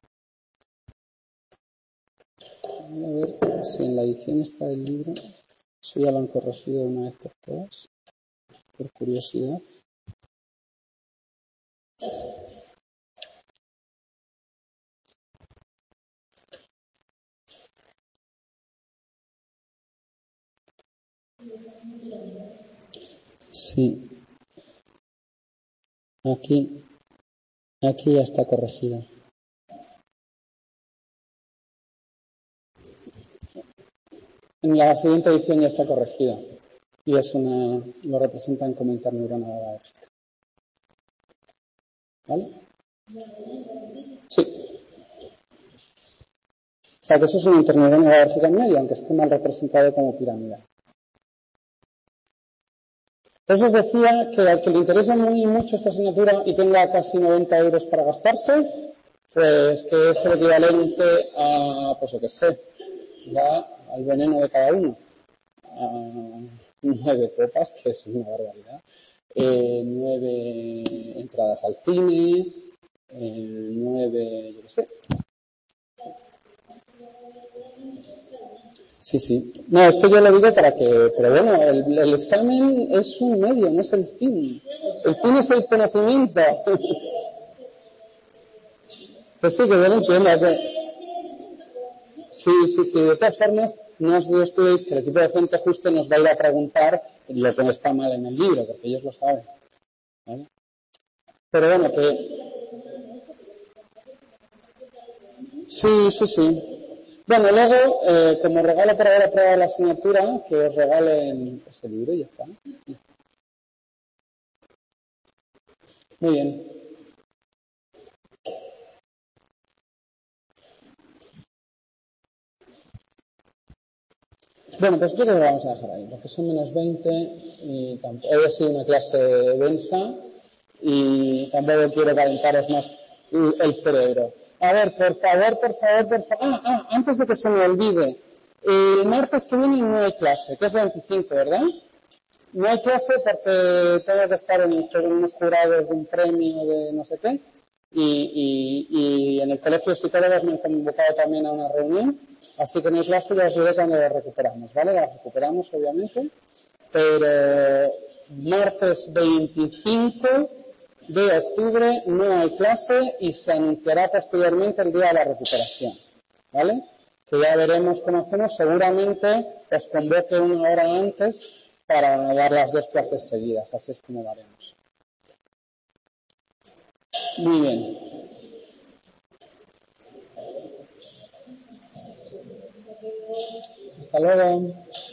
A: Voy a ver si en la edición esta del libro, eso ya lo han corregido de una vez por todas, por curiosidad. Sí. Aquí, aquí ya está corregida. En la siguiente edición ya está corregida. Y es una, lo representan como interneurona GABAérgica. ¿Vale? Sí. O sea que eso es una interneurona GABAérgica en medio, aunque esté mal representado como piramidal. Entonces os decía que al que le interesa muy mucho esta asignatura y tenga casi noventa euros para gastarse, pues que es el equivalente a, pues lo que sé, ya al veneno de cada uno. A nueve copas, que es una barbaridad. Eh, nueve entradas al cine, eh, nueve, yo qué sé. Sí, sí. No, esto yo lo digo para que, pero bueno, el, el examen es un medio, no es el fin. El fin es el conocimiento. Pues sí, que yo lo entiendo. Que... Sí, sí, sí. De todas formas, no os descuidéis que el equipo docente justo nos va a ir a preguntar lo que está mal en el libro, porque ellos lo saben. ¿Vale? Pero bueno, que... Sí, sí, sí. Bueno, luego, eh, como regalo para haber aprobado la asignatura, que os regalen ese libro y ya está. Muy bien. Bueno, pues yo creo que lo vamos a dejar ahí, porque son menos veinte y tampoco, hoy ha sido una clase densa y tampoco quiero calentaros más el cerebro. A ver, por favor, por favor, por favor. Ah, ah, antes de que se me olvide, el martes que viene no hay clase, que es veinticinco, ¿verdad? No hay clase porque tengo que estar en unos jurados de un premio de no sé qué y, y, y en el colegio de psicólogos me han convocado también a una reunión, así que no hay clase, ya os diré cuando la recuperamos, ¿vale? La recuperamos obviamente, pero martes veinticinco de octubre no hay clase y se anunciará posteriormente el día de la recuperación, ¿vale? Que ya veremos cómo hacemos, seguramente os convoque una hora antes para dar las dos clases seguidas, así es como lo haremos. Muy bien. Hasta luego.